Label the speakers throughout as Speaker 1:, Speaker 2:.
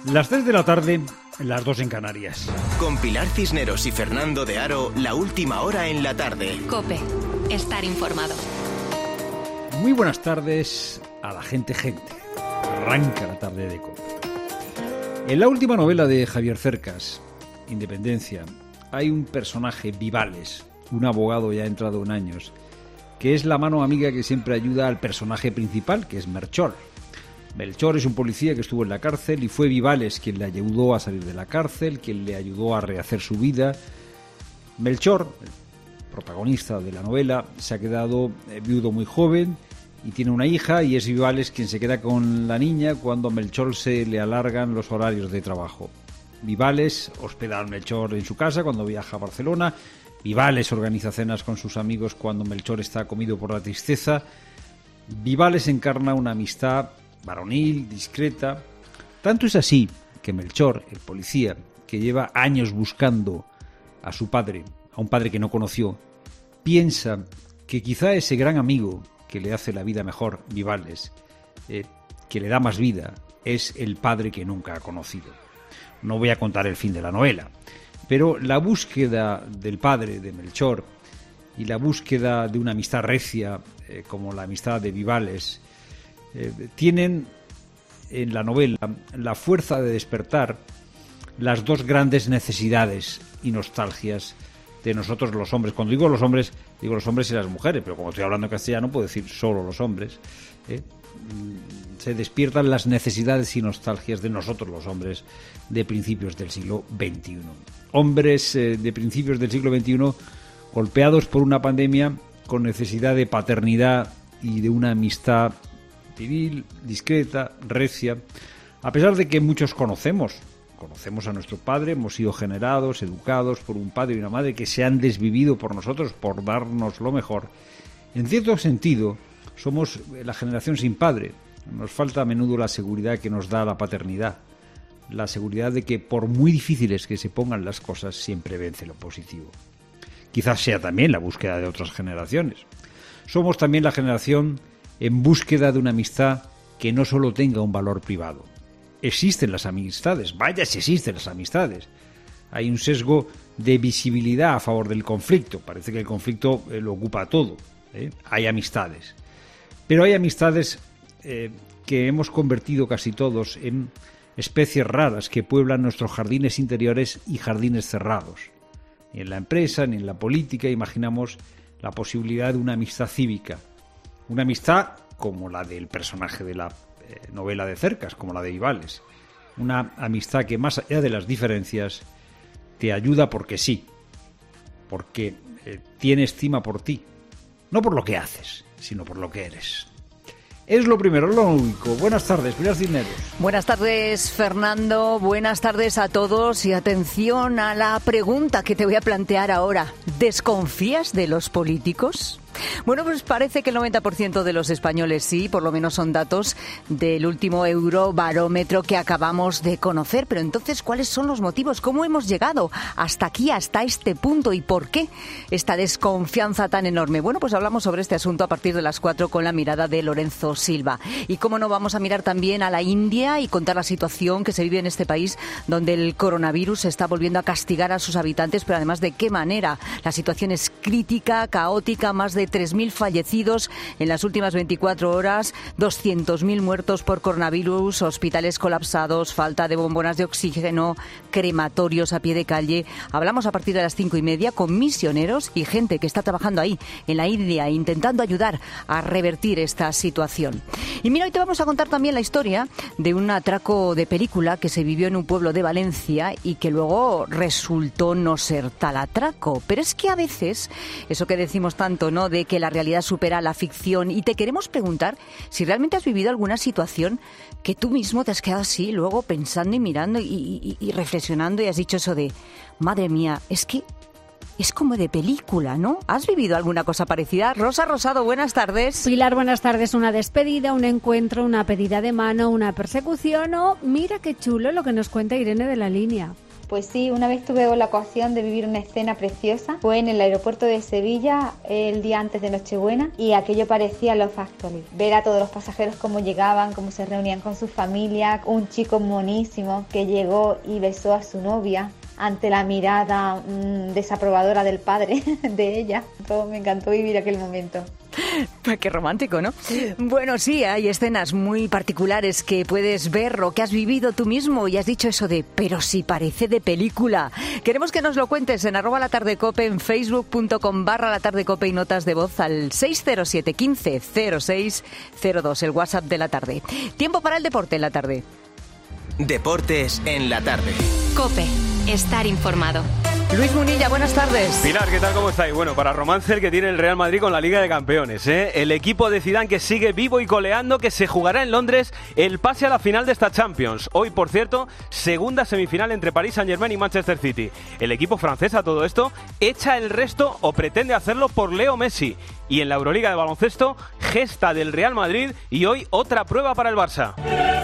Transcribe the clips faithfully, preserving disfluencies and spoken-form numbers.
Speaker 1: Las tres de la tarde, las dos en Canarias.
Speaker 2: Con Pilar Cisneros y Fernando de Aro, la última hora en la tarde.
Speaker 3: COPE. Estar informado.
Speaker 1: Muy buenas tardes a la gente gente. Arranca la tarde de COPE. En la última novela de Javier Cercas, Independencia, hay un personaje, Vivales, un abogado ya entrado en años, que es la mano amiga que siempre ayuda al personaje principal, que es Melchor. Melchor es un policía que estuvo en la cárcel y fue Vivales quien le ayudó a salir de la cárcel, quien le ayudó a rehacer su vida. Melchor, el protagonista de la novela, se ha quedado viudo muy joven y tiene una hija, y es Vivales quien se queda con la niña cuando a Melchor se le alargan los horarios de trabajo. Vivales hospeda a Melchor en su casa cuando viaja a Barcelona. Vivales organiza cenas con sus amigos cuando Melchor está comido por la tristeza. Vivales encarna una amistad varonil, discreta. Tanto es así que Melchor, el policía, que lleva años buscando a su padre, a un padre que no conoció, piensa que quizá ese gran amigo que le hace la vida mejor, Vivales, eh, que le da más vida, es el padre que nunca ha conocido. No voy a contar el fin de la novela, pero la búsqueda del padre de Melchor y la búsqueda de una amistad recia, eh, como la amistad de Vivales, Eh, tienen en la novela la fuerza de despertar las dos grandes necesidades y nostalgias de nosotros los hombres. Cuando digo los hombres, digo los hombres y las mujeres, pero como estoy hablando en castellano puedo decir solo los hombres. ¿eh? Se despiertan las necesidades y nostalgias de nosotros los hombres de principios del siglo veintiuno. Hombres eh, de principios del siglo veintiuno golpeados por una pandemia, con necesidad de paternidad y de una amistad civil, discreta, recia, a pesar de que muchos conocemos, conocemos a nuestro padre, hemos sido generados, educados por un padre y una madre que se han desvivido por nosotros, por darnos lo mejor. En cierto sentido, somos la generación sin padre. Nos falta a menudo la seguridad que nos da la paternidad, la seguridad de que por muy difíciles que se pongan las cosas, siempre vence lo positivo. Quizás sea también la búsqueda de otras generaciones. Somos también la generación en búsqueda de una amistad que no solo tenga un valor privado. Existen las amistades, vaya si existen las amistades. Hay un sesgo de visibilidad a favor del conflicto. Parece que el conflicto eh, lo ocupa todo. ¿eh? Hay amistades. Pero hay amistades eh, que hemos convertido casi todos en especies raras que pueblan nuestros jardines interiores y jardines cerrados. Ni en la empresa ni en la política imaginamos la posibilidad de una amistad cívica. Una amistad como la del personaje de la eh, novela de Cercas, como la de Vivales. Una amistad que, más allá de las diferencias, te ayuda porque sí, porque eh, tiene estima por ti. No por lo que haces, sino por lo que eres. Es lo primero, lo único. Buenas tardes, Pilar Cisneros.
Speaker 4: Buenas tardes, Fernando. Buenas tardes a todos y atención a la pregunta que te voy a plantear ahora. ¿Desconfías de los políticos? Bueno, pues parece que el noventa por ciento de los españoles sí, por lo menos son datos del último Eurobarómetro que acabamos de conocer. Pero entonces, ¿cuáles son los motivos? ¿Cómo hemos llegado hasta aquí, hasta este punto? ¿Y por qué esta desconfianza tan enorme? Bueno, pues hablamos sobre este asunto a partir de las cuatro con la mirada de Lorenzo Silva. Y cómo no, vamos a mirar también a la India y contar la situación que se vive en este país, donde el coronavirus está volviendo a castigar a sus habitantes, pero además de qué manera. La situación es crítica, caótica, más de tres mil fallecidos en las últimas veinticuatro horas, doscientos mil muertos por coronavirus, hospitales colapsados, falta de bombonas de oxígeno, crematorios a pie de calle. Hablamos a partir de las cinco y media con misioneros y gente que está trabajando ahí, en la India, intentando ayudar a revertir esta situación. Y mira, hoy te vamos a contar también la historia de un atraco de película que se vivió en un pueblo de Valencia y que luego resultó no ser tal atraco. Pero es que a veces, eso que decimos tanto, ¿no?, de que la realidad supera la ficción, y te queremos preguntar si realmente has vivido alguna situación que tú mismo te has quedado así, luego pensando y mirando y, y, y reflexionando y has dicho eso de, madre mía, es que es como de película, ¿no? ¿Has vivido alguna cosa parecida? Rosa Rosado, buenas tardes.
Speaker 5: Pilar, buenas tardes. Una despedida, un encuentro, una pedida de mano, una persecución o mira qué chulo lo que nos cuenta Irene de la Línea.
Speaker 6: Pues sí, una vez tuve la ocasión de vivir una escena preciosa. Fue en el aeropuerto de Sevilla el día antes de Nochebuena y aquello parecía Love Actually. Ver a todos los pasajeros cómo llegaban, cómo se reunían con sus familias, un chico monísimo que llegó y besó a su novia ante la mirada mmm, desaprobadora del padre de ella. Todo me encantó vivir aquel momento.
Speaker 4: Qué romántico, ¿no? Sí. Bueno, sí, hay escenas muy particulares que puedes ver o que has vivido tú mismo y has dicho eso de, pero si parece de película. Queremos que nos lo cuentes en arroba la tarde cope, en facebook punto com barra la tarde cope y notas de voz al seis cero siete uno cinco cero seis cero dos, el WhatsApp de la tarde. Tiempo para el deporte en la tarde.
Speaker 2: Deportes en la tarde.
Speaker 3: COPE. Estar informado.
Speaker 4: Luis Munilla, buenas tardes.
Speaker 7: Pilar, ¿qué tal? ¿Cómo estáis? Bueno, para romance el que tiene el Real Madrid con la Liga de Campeones, ¿eh? El equipo de Zidane que sigue vivo y coleando, que se jugará en Londres el pase a la final de esta Champions. Hoy, por cierto, segunda semifinal entre Paris Saint-Germain y Manchester City. El equipo francés a todo esto echa el resto o pretende hacerlo por Leo Messi. Y en la Euroliga de baloncesto, gesta del Real Madrid y hoy otra prueba para el Barça.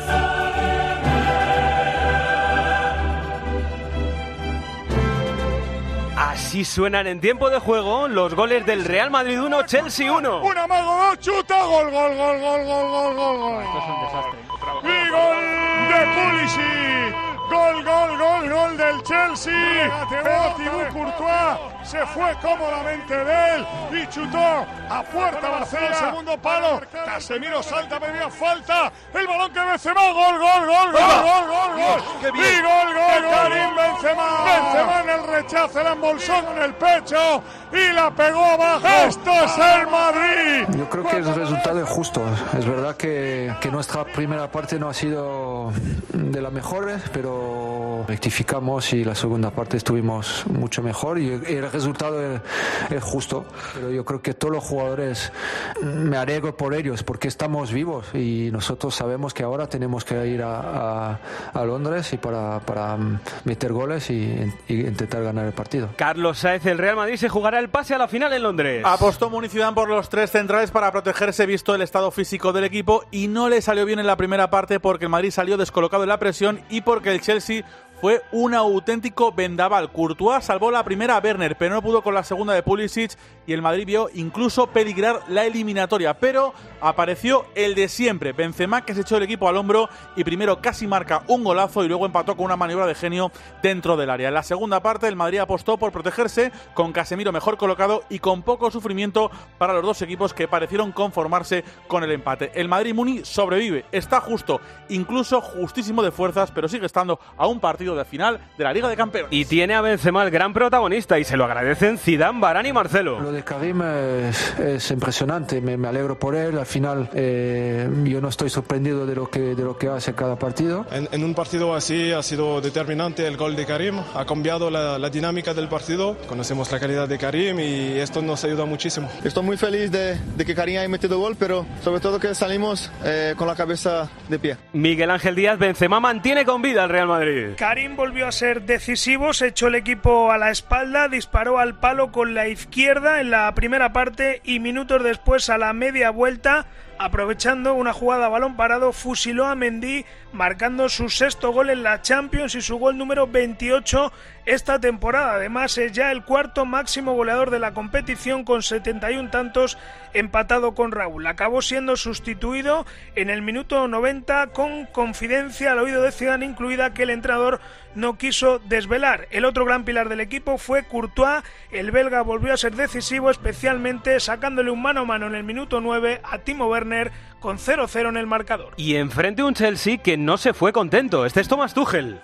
Speaker 7: Así suenan en tiempo de juego los goles del Real Madrid uno, Chelsea uno.
Speaker 8: Un amago, dos, chuta, gol, gol, gol, gol, gol, gol, gol, gol.
Speaker 9: Esto es un desastre.
Speaker 8: Y gol de Pulisic. Gol, gol, gol, gol del Chelsea. Pero Thibaut Courtois se fue cómodamente de él y chutó a puerta Barcelona, segundo palo. Casemiro salta, pedía falta. El balón que Benzema, gol, gol, gol, gol, gol, gol, gol. Y gol, gol, gol, Karim Benzema. Benzema en el rechazo, la embolsó con el pecho y la pegó abajo. Esto es el Madrid.
Speaker 10: Yo creo que el resultado es justo. Es verdad que, que nuestra primera parte no ha sido de las mejores, pero rectificamos y la segunda parte estuvimos mucho mejor y el resultado es, es justo. Pero yo creo que todos los jugadores, me alegro por ellos porque estamos vivos y nosotros sabemos que ahora tenemos que ir a, a, a Londres y para, para meter goles y, y intentar ganar el partido.
Speaker 7: Carlos Sáez, el Real Madrid se jugará el pase a la final en Londres.
Speaker 9: Apostó Muni Zidane por los tres centrales para protegerse visto el estado físico del equipo y no le salió bien en la primera parte porque el Madrid salió descolocado en la presión y porque el Chelsea fue un auténtico vendaval. Courtois salvó la primera a Werner, pero no pudo con la segunda de Pulisic y el Madrid vio incluso peligrar la eliminatoria. Pero apareció el de siempre, Benzema, que se echó el equipo al hombro y primero casi marca un golazo y luego empató con una maniobra de genio dentro del área. En la segunda parte el Madrid apostó por protegerse con Casemiro mejor colocado y con poco sufrimiento para los dos equipos que parecieron conformarse con el empate. El Madrid Muni sobrevive, está justo, incluso justísimo de fuerzas, pero sigue estando a un partido de final de la Liga de Campeones.
Speaker 7: Y tiene a Benzema el gran protagonista y se lo agradecen Zidane, Varane y Marcelo.
Speaker 10: Lo de Karim es, es impresionante, me, me alegro por él. Al final eh, yo no estoy sorprendido de lo que, de lo que hace cada partido.
Speaker 11: En, en un partido así ha sido determinante el gol de Karim, ha cambiado la, la dinámica del partido. Conocemos la calidad de Karim y esto nos ayuda muchísimo.
Speaker 12: Estoy muy feliz de, de que Karim haya metido gol, pero sobre todo que salimos eh, con la cabeza de pie.
Speaker 7: Miguel Ángel Díaz, Benzema mantiene con vida al Real Madrid.
Speaker 13: Karim volvió a ser decisivo, se echó el equipo a la espalda, disparó al palo con la izquierda en la primera parte y minutos después a la media vuelta, aprovechando una jugada a balón parado, fusiló a Mendy, marcando su sexto gol en la Champions y su gol número veintiocho esta temporada. Además es ya el cuarto máximo goleador de la competición con setenta y un tantos, empatado con Raúl. Acabó siendo sustituido en el minuto noventa con confidencia al oído de Zidane incluida que el entrenador no quiso desvelar. El otro gran pilar del equipo fue Courtois. El belga volvió a ser decisivo, especialmente sacándole un mano a mano en el minuto nueve a Timo Werner con cero cero en el marcador.
Speaker 7: Y enfrente un Chelsea que no se fue contento. Este es Thomas Tuchel.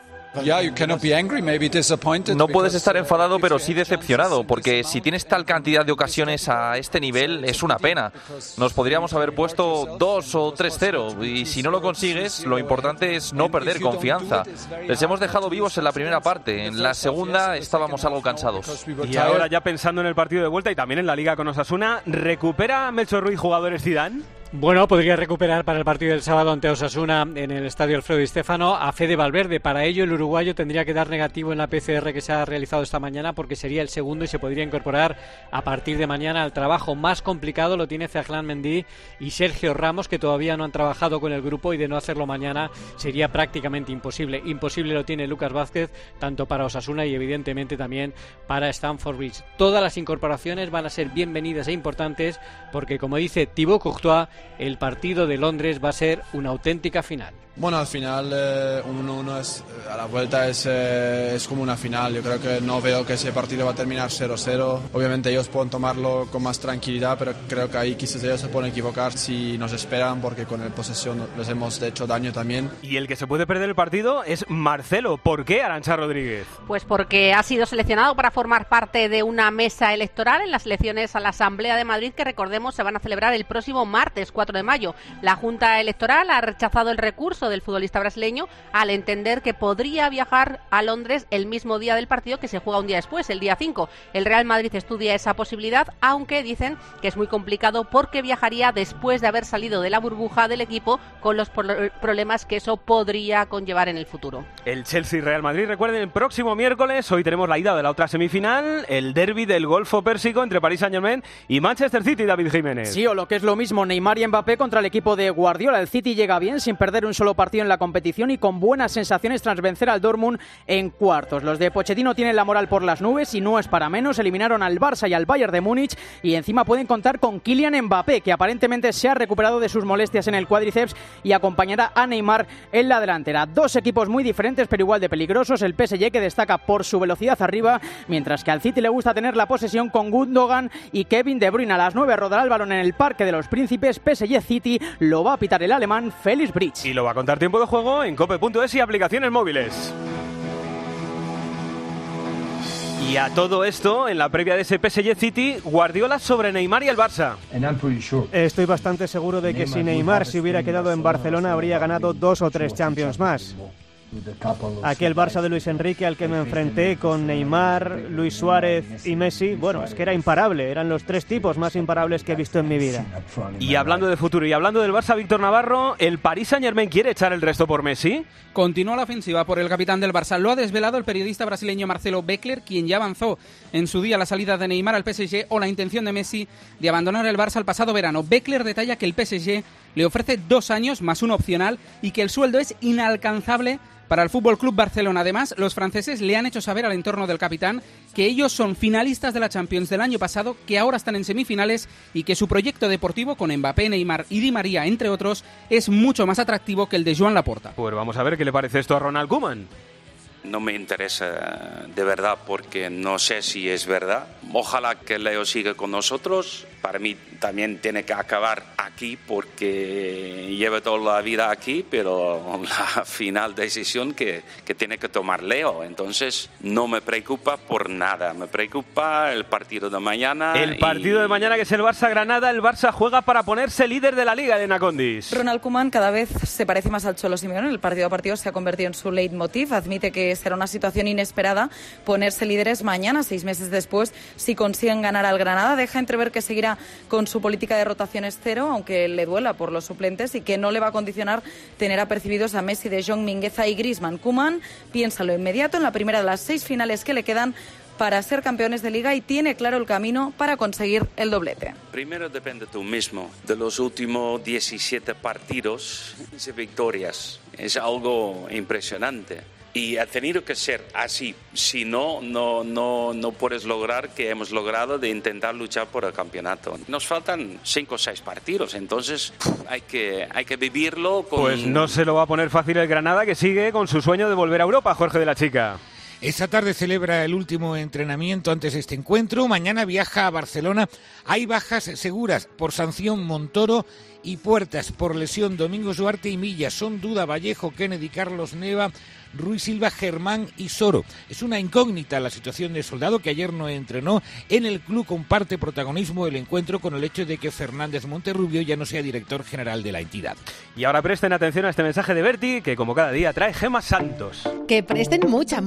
Speaker 14: No puedes estar enfadado, pero sí decepcionado, porque si tienes tal cantidad de ocasiones a este nivel, es una pena. Nos podríamos haber puesto dos o tres cero, y si no lo consigues, lo importante es no perder confianza. Les hemos dejado vivos en la primera parte, en la segunda estábamos algo cansados.
Speaker 7: Y ahora ya pensando en el partido de vuelta y también en la Liga con Osasuna, ¿recupera Melchor Ruiz jugadores Zidane?
Speaker 15: Bueno, podría recuperar para el partido del sábado ante Osasuna en el estadio Alfredo Di Stéfano a Fede Valverde. Para ello, el uruguayo tendría que dar negativo en la P C R que se ha realizado esta mañana, porque sería el segundo y se podría incorporar a partir de mañana al trabajo. Más complicado lo tiene Ferland Mendy y Sergio Ramos, que todavía no han trabajado con el grupo, y de no hacerlo mañana sería prácticamente imposible. Imposible lo tiene Lucas Vázquez, tanto para Osasuna y evidentemente también para Stamford Bridge. Todas las incorporaciones van a ser bienvenidas e importantes, porque, como dice Thibaut Courtois, el partido de Londres va a ser una auténtica final.
Speaker 16: Bueno, al final eh, uno, uno es, a la vuelta es, eh, es como una final. Yo creo que no veo que ese partido va a terminar cero cero. Obviamente ellos pueden tomarlo con más tranquilidad, pero creo que ahí quizás ellos se pueden equivocar si nos esperan, porque con el posesión les hemos hecho daño también.
Speaker 7: Y el que se puede perder el partido es Marcelo. ¿Por qué, Arantxa Rodríguez?
Speaker 17: Pues porque ha sido seleccionado para formar parte de una mesa electoral en las elecciones a la Asamblea de Madrid, que recordemos se van a celebrar el próximo martes cuatro de mayo. La Junta Electoral ha rechazado el recurso del futbolista brasileño al entender que podría viajar a Londres el mismo día del partido, que se juega un día después, el día cinco. El Real Madrid estudia esa posibilidad, aunque dicen que es muy complicado porque viajaría después de haber salido de la burbuja del equipo, con los problemas que eso podría conllevar en el futuro.
Speaker 7: El Chelsea-Real Madrid, recuerden, el próximo miércoles. Hoy tenemos la ida de la otra semifinal, el derbi del Golfo Pérsico entre Paris Saint-Germain y Manchester City. David Jiménez.
Speaker 18: Sí, o lo que es lo mismo, Neymar y Mbappé contra el equipo de Guardiola. El City llega bien, sin perder un solo partido en la competición y con buenas sensaciones tras vencer al Dortmund en cuartos. Los de Pochettino tienen la moral por las nubes y no es para menos. Eliminaron al Barça y al Bayern de Múnich y encima pueden contar con Kylian Mbappé, que aparentemente se ha recuperado de sus molestias en el cuádriceps y acompañará a Neymar en la delantera. Dos equipos muy diferentes pero igual de peligrosos. El P S G, que destaca por su velocidad arriba, mientras que al City le gusta tener la posesión con Gundogan y Kevin De Bruyne. A las nueve rodará el balón en el Parque de los Príncipes. P S G City lo va a pitar el alemán Felix Bridge.
Speaker 7: Y lo va a contar tiempo de juego en cope punto es y aplicaciones móviles. Y a todo esto, en la previa de ese P S G City, Guardiola sobre Neymar y el Barça.
Speaker 19: Estoy bastante seguro de que si Neymar se hubiera quedado en Barcelona habría ganado dos o tres Champions más. Aquel Barça de Luis Enrique al que me enfrenté con Neymar, Luis Suárez y Messi, bueno, es que era imparable, eran los tres tipos más imparables que he visto en mi vida.
Speaker 7: Y hablando de futuro y hablando del Barça, Víctor Navarro, ¿el Paris Saint-Germain quiere echar el resto por Messi?
Speaker 20: Continúa la ofensiva por el capitán del Barça. Lo ha desvelado el periodista brasileño Marcelo Beckler, quien ya avanzó en su día la salida de Neymar al P S G o la intención de Messi de abandonar el Barça el pasado verano. Beckler detalla que el P S G le ofrece dos años más uno opcional y que el sueldo es inalcanzable para el F C Barcelona. Además, los franceses le han hecho saber al entorno del capitán que ellos son finalistas de la Champions del año pasado, que ahora están en semifinales y que su proyecto deportivo con Mbappé, Neymar y Di María, entre otros, es mucho más atractivo que el de Joan Laporta.
Speaker 7: Pues vamos a ver qué le parece esto a Ronald Koeman.
Speaker 21: No me interesa de verdad porque no sé si es verdad. Ojalá que Leo siga con nosotros. Para mí también tiene que acabar aquí porque lleva toda la vida aquí, pero la final decisión que, que tiene que tomar Leo. Entonces no me preocupa por nada. Me preocupa el partido de mañana.
Speaker 7: El partido y... de mañana, que es el Barça-Granada. El Barça juega para ponerse líder de la Liga, Elena Condis.
Speaker 22: Ronald Koeman cada vez se parece más al Cholo Simeone. El partido a partido se ha convertido en su leitmotiv. Admite que será una situación inesperada ponerse líderes mañana, seis meses después, si consiguen ganar al Granada. Deja entrever que seguirá con su política de rotaciones cero, aunque le duela por los suplentes, y que no le va a condicionar tener apercibidos a Messi, De Jong, Mingueza y Griezmann. Koeman piensa lo inmediato en la primera de las seis finales que le quedan para ser campeones de Liga y tiene claro el camino para conseguir el doblete.
Speaker 21: Primero depende tú mismo. De los últimos diecisiete partidos, quince victorias. Es algo impresionante. Y ha tenido que ser así, si no, no, no, no puedes lograr que hemos logrado de intentar luchar por el campeonato. Nos faltan cinco o seis partidos, entonces hay que, hay que vivirlo con...
Speaker 7: Pues no se lo va a poner fácil el Granada, que sigue con su sueño de volver a Europa, Jorge de la Chica.
Speaker 23: Esta tarde celebra el último entrenamiento antes de este encuentro. Mañana viaja a Barcelona. Hay bajas seguras por sanción Montoro y Puertas, por lesión Domingos Duarte y Milla. Son duda Vallejo, Kennedy, Carlos Neva, Ruiz Silva, Germán y Soro. Es una incógnita la situación de Soldado, que ayer no entrenó. En el club comparte protagonismo el encuentro con el hecho de que Fernández Monterrubio ya no sea director general de la entidad.
Speaker 7: Y ahora presten atención a este mensaje de Berti, que como cada día trae Gemma Santos.
Speaker 24: Que presten mucha, mucha atención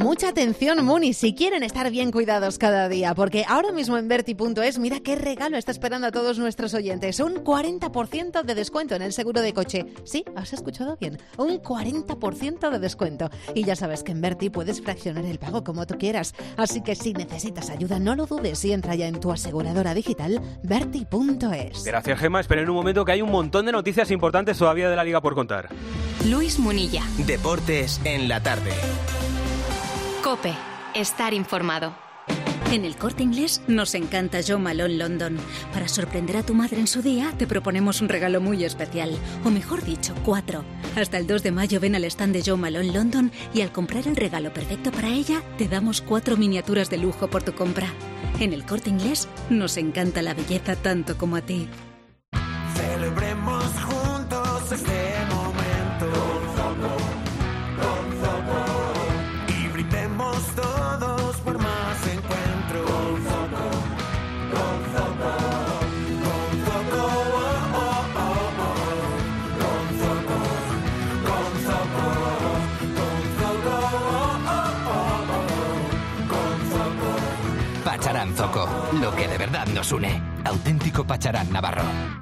Speaker 1: Atención Muni, si quieren estar bien cuidados cada día, porque ahora mismo en Berti punto es, mira qué regalo está esperando a todos nuestros oyentes. Un cuarenta por ciento de descuento en el seguro de coche. Sí, has escuchado bien, un cuarenta por ciento de descuento. Y ya sabes que en Berti puedes fraccionar el pago como tú quieras. Así que si necesitas ayuda, no lo dudes y entra ya en tu aseguradora digital Berti punto es.
Speaker 7: Gracias, Gemma. Esperen un momento que hay un montón de noticias importantes todavía de la Liga por contar.
Speaker 3: Luis Munilla.
Speaker 2: Deportes en la tarde.
Speaker 3: COPE. Estar informado.
Speaker 5: En el Corte Inglés nos encanta Jo Malone London. Para sorprender a tu madre en su día, te proponemos un regalo muy especial. O mejor dicho, cuatro. Hasta el dos de mayo ven al stand de Jo Malone London y al comprar el regalo perfecto para ella, te damos cuatro miniaturas de lujo por tu compra. En el Corte Inglés nos encanta la belleza tanto como a ti.
Speaker 6: Celebremos juntos este momento. Con Zoco, con Zoco. Y brindemos todos por más encuentros. Con Zoco, con Zoco. Con Zoco, oh, oh, oh, oh. Con Zoco, con Zoco. Con Zoco, oh, oh, oh, oh. Con Zoco.
Speaker 24: Pacharán Zoco, lo que de verdad nos une. Auténtico Pacharán Navarro.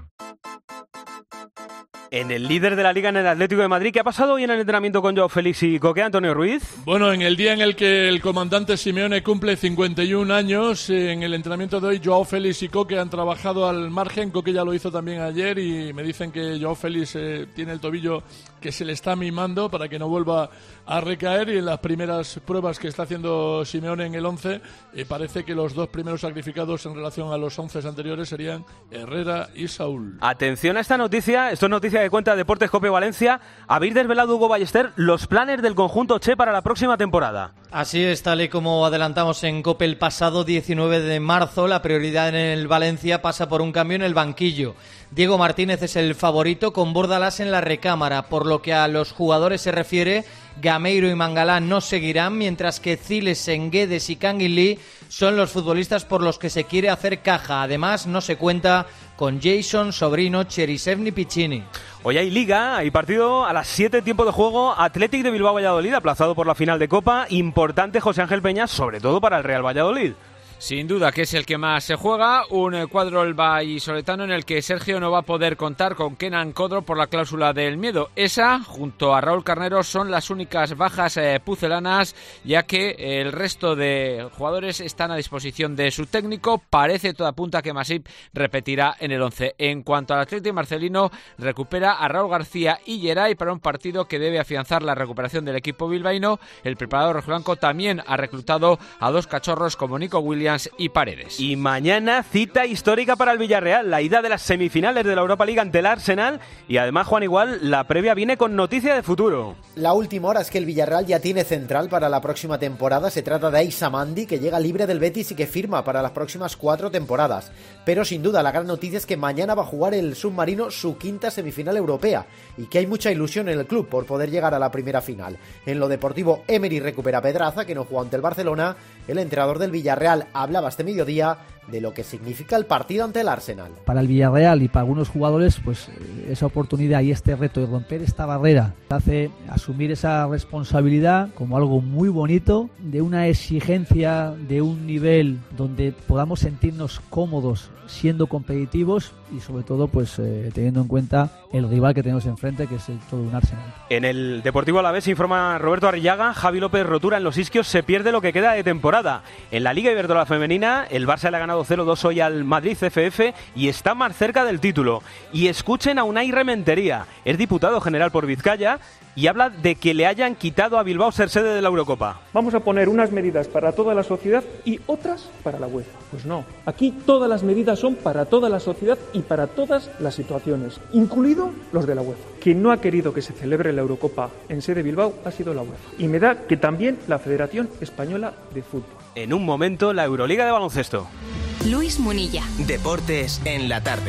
Speaker 7: En el líder de la Liga, en el Atlético de Madrid, ¿qué ha pasado hoy en el entrenamiento con Joao Félix y Coque, Antonio Ruiz?
Speaker 25: Bueno, en el día en el que el comandante Simeone cumple cincuenta y un años, en el entrenamiento de hoy, Joao Félix y Coque han trabajado al margen. Coque ya lo hizo también ayer y me dicen que Joao Félix eh, tiene el tobillo que se le está mimando para que no vuelva a recaer, y en las primeras pruebas que está haciendo Simeone en el once, eh, parece que los dos primeros sacrificados en relación a los once anteriores serían Herrera y Saúl.
Speaker 7: Atención a esta noticia, esto es noticia que cuenta Deportes COPE Valencia. Habéis desvelado, Hugo Ballester, los planes del conjunto Che para la próxima temporada.
Speaker 26: Así es, tal y como adelantamos en COPE el pasado diecinueve de marzo, la prioridad en el Valencia pasa por un cambio en el banquillo. Diego Martínez es el favorito, con Bordalás en la recámara. Por lo que a los jugadores se refiere, Gameiro y Mangalá no seguirán, mientras que Zilesen, Guedes y Canguilí son los futbolistas por los que se quiere hacer caja. Además, no se cuenta con Jason, Sobrino, Cherisev ni Piccini.
Speaker 7: Hoy hay Liga, hay partido a las siete, tiempo de juego, Athletic de Bilbao Valladolid, aplazado por la final de Copa. Importante, José Ángel Peña, sobre todo para el Real Valladolid.
Speaker 27: Sin duda que es el que más se juega, un cuadro el vallisoletano en el que Sergio no va a poder contar con Kenan Codro por la cláusula del miedo. Esa, junto a Raúl Carnero, son las únicas bajas eh, pucelanas, ya que el resto de jugadores están a disposición de su técnico. Parece toda punta que Masip repetirá en el once. En cuanto al Atlético Marcelino, recupera a Raúl García y Geray para un partido que debe afianzar la recuperación del equipo bilbaíno. El preparador rojiblanco también ha reclutado a dos cachorros como Nico Williams y Paredes.
Speaker 7: Y mañana cita histórica para el Villarreal, la ida de las semifinales de la Europa League ante el Arsenal, y además, Juan Igual, la previa viene con noticia de futuro.
Speaker 28: La última hora es que el Villarreal ya tiene central para la próxima temporada. Se trata de Aissa Mandi, que llega libre del Betis y que firma para las próximas cuatro temporadas. Pero sin duda la gran noticia es que mañana va a jugar el submarino su quinta semifinal europea, y que hay mucha ilusión en el club por poder llegar a la primera final. En lo deportivo, Emery recupera a Pedraza, que no jugó ante el Barcelona. El entrenador del Villarreal hablaba este mediodía de lo que significa el partido ante el Arsenal.
Speaker 29: Para el Villarreal y para algunos jugadores, pues esa oportunidad y este reto de romper esta barrera hace asumir esa responsabilidad como algo muy bonito, de una exigencia, de un nivel donde podamos sentirnos cómodos siendo competitivos y sobre todo pues eh, teniendo en cuenta el rival que tenemos enfrente, que es el, todo un Arsenal.
Speaker 7: En el Deportivo Alavés informa Roberto Arrillaga, Javi López rotura en los isquios, se pierde lo que queda de temporada. En la Liga Iberdrola femenina, el Barça le ha ganado cero dos hoy al Madrid C F F y está más cerca del título. Y escuchen a Unai Rementería, es diputado general por Vizcaya y habla de que le hayan quitado a Bilbao ser sede de la Eurocopa.
Speaker 30: Vamos a poner unas medidas para toda la sociedad y otras para la UEFA. Pues no, aquí todas las medidas son para toda la sociedad y para todas las situaciones, incluido los de la UEFA. Quien no ha querido que se celebre la Eurocopa en sede Bilbao ha sido la UEFA. Y me da que también la Federación Española de Fútbol.
Speaker 7: En un momento, la Euroliga de baloncesto.
Speaker 3: Luis Munilla.
Speaker 2: Deportes en la tarde.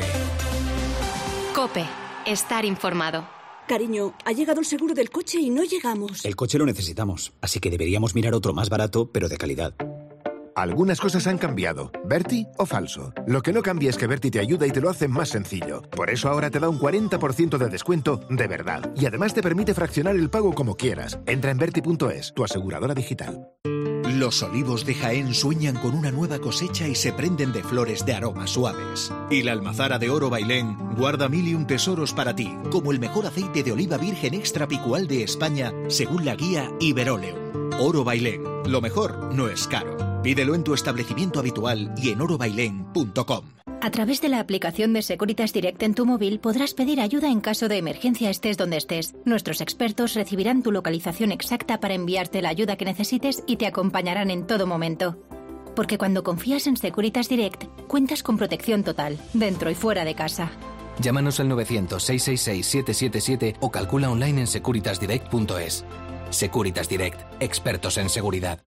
Speaker 3: COPE. Estar informado.
Speaker 5: Cariño, ha llegado el seguro del coche y no llegamos.
Speaker 31: El coche lo necesitamos, así que deberíamos mirar otro más barato, pero de calidad.
Speaker 32: Algunas cosas han cambiado. ¿Berti o falso? Lo que no cambia es que Berti te ayuda y te lo hace más sencillo. Por eso ahora te da un cuarenta por ciento de descuento de verdad. Y además te permite fraccionar el pago como quieras. Entra en Berti punto es, tu aseguradora digital.
Speaker 4: Los olivos de Jaén sueñan con una nueva cosecha y se prenden de flores de aromas suaves. Y la almazara de Oro Bailén guarda mil y un tesoros para ti, como el mejor aceite de oliva virgen extra picual de España, según la guía Iberoleum. Oro Bailén, lo mejor no es caro. Pídelo en tu establecimiento habitual y en oro bailén punto com.
Speaker 8: A través de la aplicación de Securitas Direct en tu móvil podrás pedir ayuda en caso de emergencia estés donde estés. Nuestros expertos recibirán tu localización exacta para enviarte la ayuda que necesites y te acompañarán en todo momento. Porque cuando confías en Securitas Direct, cuentas con protección total, dentro y fuera de casa.
Speaker 24: Llámanos al novecientos, seiscientos sesenta y seis, siete siete siete o calcula online en securitas direct punto es. Securitas Direct, expertos en seguridad.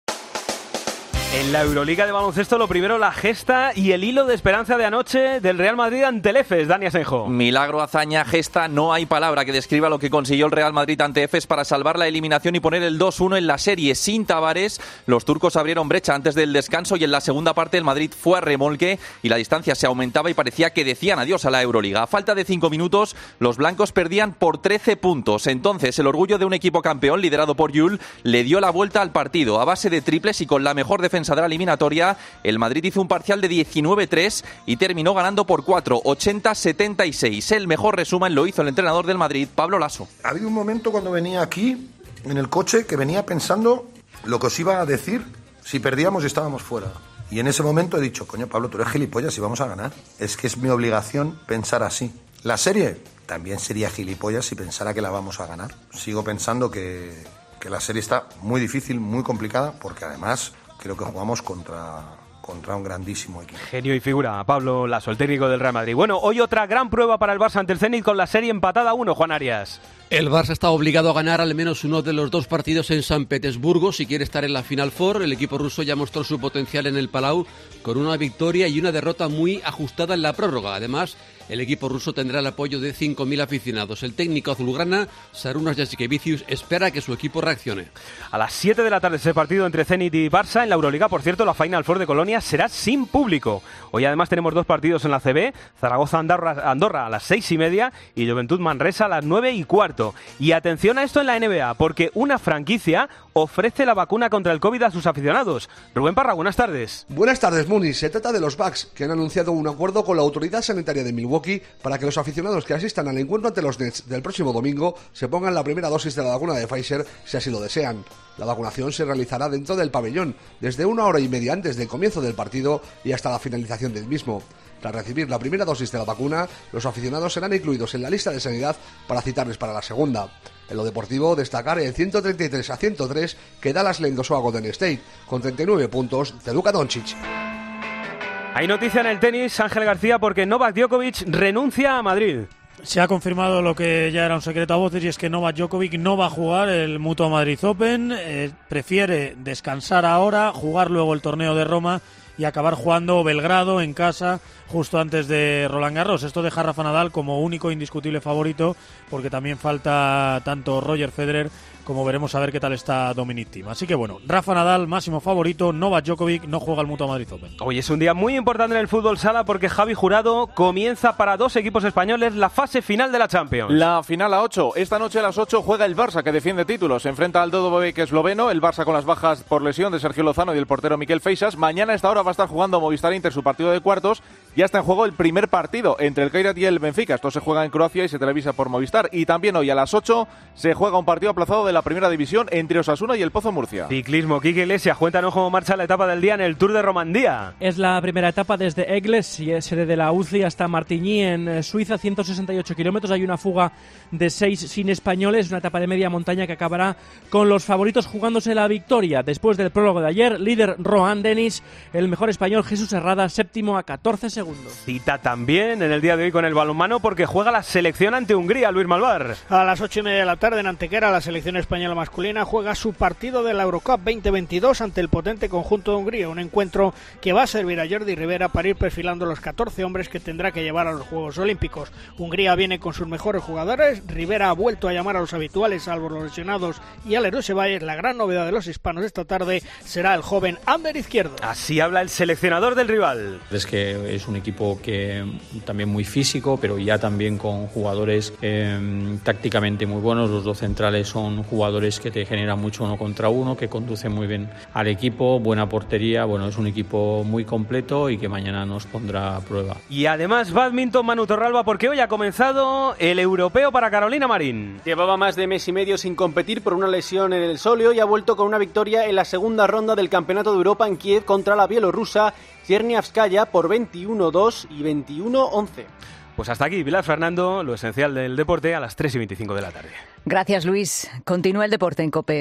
Speaker 7: En la Euroliga de baloncesto, lo primero, la gesta y el hilo de esperanza de anoche del Real Madrid ante el Efes. Dani Asenjo.
Speaker 9: Milagro, hazaña, gesta, no hay palabra que describa lo que consiguió el Real Madrid ante Efes para salvar la eliminación y poner el dos uno en la serie. Sin Tavares, los turcos abrieron brecha antes del descanso y en la segunda parte el Madrid fue a remolque y la distancia se aumentaba y parecía que decían adiós a la Euroliga. A falta de cinco minutos, los blancos perdían por trece puntos. Entonces, el orgullo de un equipo campeón liderado por Yul le dio la vuelta al partido. A base de triples y con la mejor defensa de la eliminatoria, el Madrid hizo un parcial de diecinueve tres y terminó ganando por cuatro, ochenta a setenta y seis. El mejor resumen lo hizo el entrenador del Madrid, Pablo Laso.
Speaker 10: Ha habido un momento cuando venía aquí, en el coche, que venía pensando lo que os iba a decir si perdíamos y estábamos fuera. Y en ese momento he dicho, coño, Pablo, tú eres gilipollas y vamos a ganar. Es que es mi obligación pensar así. La serie también sería gilipollas si pensara que la vamos a ganar. Sigo pensando que, que la serie está muy difícil, muy complicada, porque además creo que jugamos contra, contra un grandísimo equipo.
Speaker 7: Genio y figura, Pablo Laso, el técnico del Real Madrid. Bueno, hoy otra gran prueba para el Barça ante el Zenit con la serie empatada a uno, Juan Arias.
Speaker 11: El Barça está obligado a ganar al menos uno de los dos partidos en San Petersburgo si quiere estar en la Final Four. El equipo ruso ya mostró su potencial en el Palau con una victoria y una derrota muy ajustada en la prórroga. Además, el equipo ruso tendrá el apoyo de cinco mil aficionados. El técnico azulgrana, Šarūnas Jasikevičius, espera que su equipo reaccione.
Speaker 7: A las siete de la tarde ese partido entre Zenit y Barça en la Euroliga. Por cierto, la Final Four de Colonia será sin público. Hoy además tenemos dos partidos en la C B. Zaragoza-Andorra Andorra a las seis y media y Juventud-Manresa a las nueve y cuarto. Y atención a esto en la N B A, porque una franquicia ofrece la vacuna contra el COVID a sus aficionados. Rubén Parra, buenas tardes.
Speaker 12: Buenas tardes, Muni. Se trata de los Bucks, que han anunciado un acuerdo con la Autoridad Sanitaria de Milwaukee para que los aficionados que asistan al encuentro ante los Nets del próximo domingo se pongan la primera dosis de la vacuna de Pfizer si así lo desean. La vacunación se realizará dentro del pabellón, desde una hora y media antes del comienzo del partido y hasta la finalización del mismo. Tras recibir la primera dosis de la vacuna, los aficionados serán incluidos en la lista de sanidad para citarles para la segunda. En lo deportivo, destacar el ciento treinta y tres a ciento tres que Dallas le endosó a Golden State, con treinta y nueve puntos de Luka Doncic.
Speaker 7: Hay noticia en el tenis, Ángel García, porque Novak Djokovic renuncia a Madrid.
Speaker 13: Se ha confirmado lo que ya era un secreto a voces y es que Novak Djokovic no va a jugar el Mutua Madrid Open, eh, prefiere descansar ahora, jugar luego el torneo de Roma y acabar jugando Belgrado en casa justo antes de Roland Garros. Esto deja a Rafa Nadal como único indiscutible favorito, porque también falta tanto Roger Federer como veremos a ver qué tal está Dominic Thiem. Así que bueno, Rafa Nadal máximo favorito, Novak Djokovic no juega el Mutua Madrid Open.
Speaker 7: Hoy es un día muy importante en el fútbol sala porque Javi Jurado comienza para dos equipos españoles la fase final de la Champions.
Speaker 14: La final a ocho. Esta noche a las ocho juega el Barça, que defiende títulos. Se enfrenta al Dodobek esloveno, el Barça con las bajas por lesión de Sergio Lozano y el portero Miquel Feixas. Mañana a esta hora va a estar jugando Movistar Inter su partido de cuartos. Ya está en juego el primer partido entre el Kairat y el Benfica. Esto se juega en Croacia y se televisa por Movistar. Y también hoy a las ocho se juega un partido aplazado de la primera división entre Osasuna y el Pozo Murcia.
Speaker 7: Ciclismo, Quique Iglesias, cuéntanos cómo marcha la etapa del día en el Tour de Romandía.
Speaker 15: Es la primera etapa desde Egles, sede de la U C I, hasta Martigny en Suiza, ciento sesenta y ocho kilómetros. Hay una fuga de seis sin españoles, una etapa de media montaña que acabará con los favoritos jugándose la victoria. Después del prólogo de ayer, líder Rohan Dennis, el mejor español Jesús Herrada, séptimo a catorce segundos.
Speaker 7: Cita también en el día de hoy con el balonmano porque juega la selección ante Hungría, Luis Malvar.
Speaker 16: A las ocho y media de la tarde en Antequera, la selección española masculina juega su partido de la Eurocup veinte veintidós ante el potente conjunto de Hungría, un encuentro que va a servir a Jordi Rivera para ir perfilando los catorce hombres que tendrá que llevar a los Juegos Olímpicos. Hungría viene con sus mejores jugadores, Rivera ha vuelto a llamar a los habituales, salvo los lesionados y al Erosebay. La gran novedad de los hispanos esta tarde será el joven Ander Izquierdo.
Speaker 7: Así habla el seleccionador del rival.
Speaker 17: Es que es
Speaker 1: es un equipo que también muy físico, pero ya también con jugadores eh, tácticamente muy buenos. Los dos centrales son jugadores que te generan mucho uno contra uno, que conducen muy bien al equipo, buena portería. Bueno, es un equipo muy completo y que mañana nos pondrá a prueba.
Speaker 7: Y además, bádminton, Manu Torralba, porque hoy ha comenzado el europeo para Carolina Marín.
Speaker 6: Llevaba más de mes y medio sin competir por una lesión en el solio y ha vuelto con una victoria en la segunda ronda del Campeonato de Europa en Kiev contra la bielorrusa Cherniavskaya por veintiuno dos y veintiuno once.
Speaker 7: Pues hasta aquí, Pilar Fernando, lo esencial del deporte a las tres y veinticinco de la tarde.
Speaker 17: Gracias, Luis. Continúa el deporte en COPE.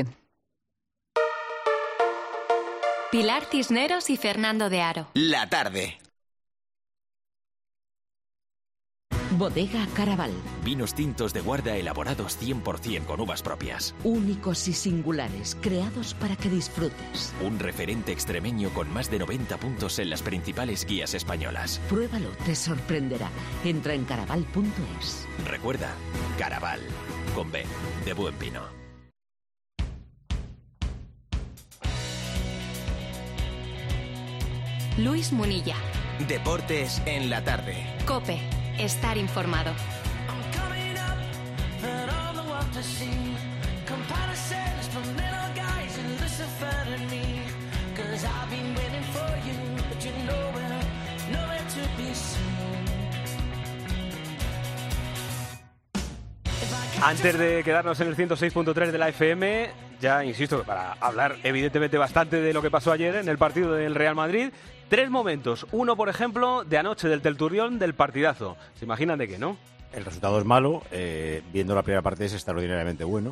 Speaker 3: Pilar Cisneros y Fernando de Aro.
Speaker 2: La tarde.
Speaker 18: Bodega Caraval.
Speaker 19: Vinos tintos de guarda elaborados cien por ciento con uvas propias.
Speaker 18: Únicos y singulares, creados para que disfrutes.
Speaker 19: Un referente extremeño con más de noventa puntos en las principales guías españolas.
Speaker 18: Pruébalo, te sorprenderá. Entra en caraval punto es.
Speaker 19: Recuerda, Caraval, con B, de buen vino.
Speaker 3: Luis Munilla.
Speaker 2: Deportes en la tarde.
Speaker 3: COPE. Estar informado.
Speaker 7: Antes de quedarnos en el ciento seis punto tres de la F M, ya insisto, para hablar evidentemente bastante de lo que pasó ayer en el partido del Real Madrid, tres momentos. Uno, por ejemplo, de anoche del Tertulión del partidazo. ¿Se imaginan de qué, no?
Speaker 20: El resultado es malo, eh, viendo la primera parte es extraordinariamente bueno.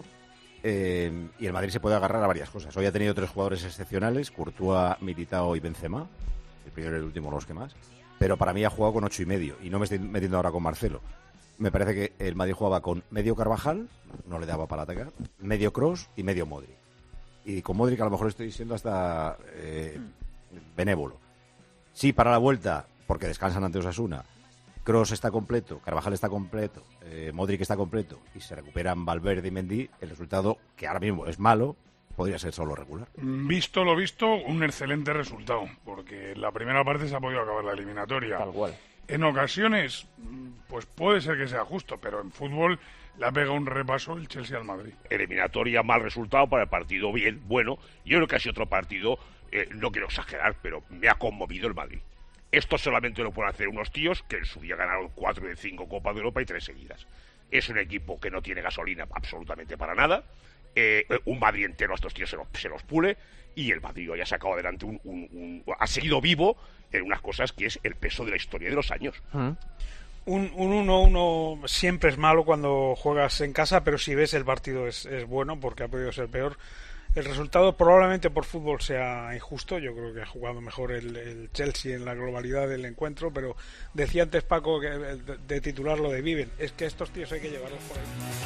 Speaker 20: Eh, y el Madrid se puede agarrar a varias cosas. Hoy ha tenido tres jugadores excepcionales, Courtois, Militao y Benzema. El primero y el último los que más. Pero para mí ha jugado con ocho y medio. Y no me estoy metiendo ahora con Marcelo. Me parece que el Madrid jugaba con medio Carvajal, no le daba para atacar, medio Kroos y medio Modric. Y con Modric a lo mejor estoy siendo hasta eh, benévolo. Sí, para la vuelta, porque descansan ante Osasuna, Kroos está completo, Carvajal está completo, eh, Modric está completo y se recuperan Valverde y Mendy, el resultado, que ahora mismo es malo, podría ser solo regular.
Speaker 21: Visto lo visto, un excelente resultado, porque en la primera parte se ha podido acabar la eliminatoria.
Speaker 6: Tal cual.
Speaker 21: En ocasiones, pues puede ser que sea justo, pero en fútbol le ha pegado un repaso el Chelsea al Madrid.
Speaker 22: Eliminatoria, mal resultado, para el partido bien, bueno. Yo creo que ha sido otro partido, eh, no quiero exagerar, pero me ha conmovido el Madrid. Esto solamente lo pueden hacer unos tíos que en su día ganaron cuatro de cinco Copas de Europa y tres seguidas. Es un equipo que no tiene gasolina absolutamente para nada. Eh, un Madrid entero a estos tíos se los, se los pule, y el Madrid hoy ha sacado adelante un, un, un, ha seguido vivo en unas cosas que es el peso de la historia de los años.
Speaker 21: ¿Mm? Un uno uno siempre es malo cuando juegas en casa, pero si ves el partido es, es bueno, porque ha podido ser peor. El resultado probablemente por fútbol sea injusto. Yo creo que ha jugado mejor el, el Chelsea en la globalidad del encuentro, pero decía antes Paco que, de, de titular lo de Viven, es que estos tíos hay que llevarlos por ahí.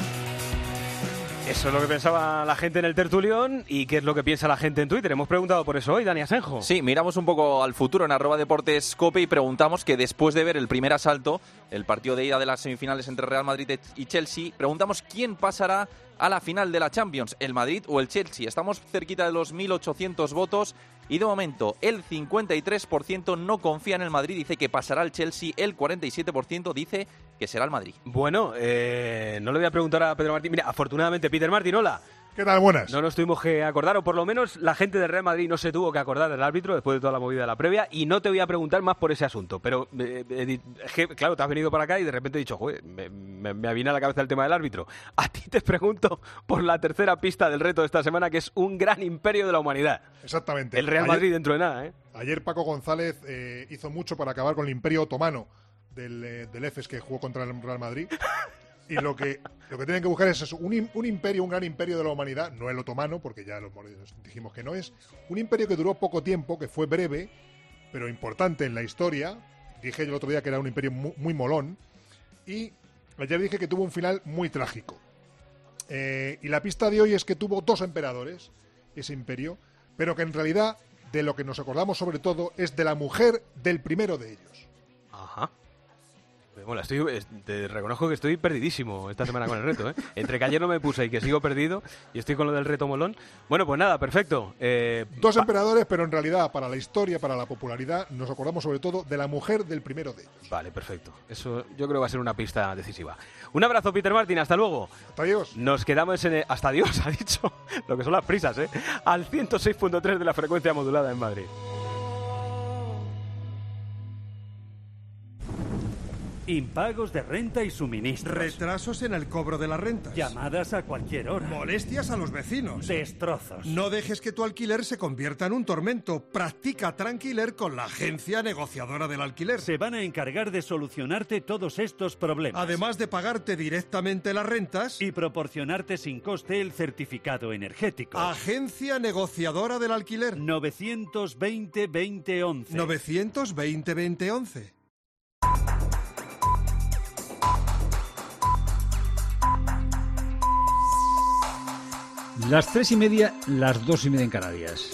Speaker 7: Eso es lo que pensaba la gente en el Tertulión. ¿Y qué es lo que piensa la gente en Twitter? Hemos preguntado por eso hoy, Dani Asenjo.
Speaker 9: Sí, miramos un poco al futuro en arroba deportes cope y preguntamos que después de ver el primer asalto, el partido de ida de las semifinales entre Real Madrid y Chelsea, preguntamos quién pasará a la final de la Champions, el Madrid o el Chelsea. Estamos cerquita de los mil ochocientos votos y de momento el cincuenta y tres por ciento no confía en el Madrid, dice que pasará al Chelsea, el cuarenta y siete por ciento dice que será el Madrid.
Speaker 7: Bueno, eh, no le voy a preguntar a Pedro Martín. Mira, afortunadamente, Peter Martín, hola.
Speaker 21: ¿Qué tal? Buenas.
Speaker 7: No nos tuvimos que acordar, o por lo menos la gente de Real Madrid no se tuvo que acordar del árbitro después de toda la movida de la previa, y no te voy a preguntar más por ese asunto. Pero, eh, eh, es que, claro, te has venido para acá y de repente he dicho, joder, me, me, me viene a la cabeza el tema del árbitro. A ti te pregunto por la tercera pista del reto de esta semana, que es un gran imperio de la humanidad.
Speaker 21: Exactamente.
Speaker 7: El Real
Speaker 21: ayer,
Speaker 7: Madrid dentro de nada, ¿eh?
Speaker 21: Ayer Paco González eh, hizo mucho para acabar con el imperio otomano del, eh, del Efes, que jugó contra el Real Madrid. Y lo que lo que tienen que buscar es eso, un, un imperio, un gran imperio de la humanidad, no el otomano, porque ya lo dijimos que no es, un imperio que duró poco tiempo, que fue breve, pero importante en la historia. Dije yo el otro día que era un imperio muy, muy molón, y ayer dije que tuvo un final muy trágico. Eh, y la pista de hoy es que tuvo dos emperadores, ese imperio, pero que en realidad de lo que nos acordamos sobre todo es de la mujer del primero de ellos.
Speaker 7: Ajá. Bueno, estoy, te reconozco que estoy perdidísimo esta semana con el reto, ¿eh? Entre que ayer no me puse y que sigo perdido y estoy con lo del reto molón. Bueno, pues nada, perfecto. Eh,
Speaker 21: Dos emperadores, pero en realidad para la historia, para la popularidad, nos acordamos sobre todo de la mujer del primero de ellos.
Speaker 7: Vale, perfecto. Eso yo creo que va a ser una pista decisiva. Un abrazo, Peter Martin, hasta luego.
Speaker 21: Hasta adiós.
Speaker 7: Nos quedamos en... El... Hasta adiós, ha dicho. Lo que son las prisas, ¿eh? Al ciento seis punto tres de la frecuencia modulada en Madrid.
Speaker 4: Impagos de renta y suministros.
Speaker 5: Retrasos en el cobro de las rentas.
Speaker 4: Llamadas a cualquier hora.
Speaker 5: Molestias a los vecinos.
Speaker 4: Destrozos.
Speaker 5: No dejes que tu alquiler se convierta en un tormento. Practica Tranquiler con la agencia negociadora del alquiler.
Speaker 4: Se van a encargar de solucionarte todos estos problemas.
Speaker 5: Además de pagarte directamente las rentas.
Speaker 4: Y proporcionarte sin coste el certificado energético.
Speaker 5: Agencia negociadora del alquiler.
Speaker 4: novecientos veinte veinte once.
Speaker 5: novecientos veinte veinte once.
Speaker 8: Las tres y media, las dos y media en Canarias.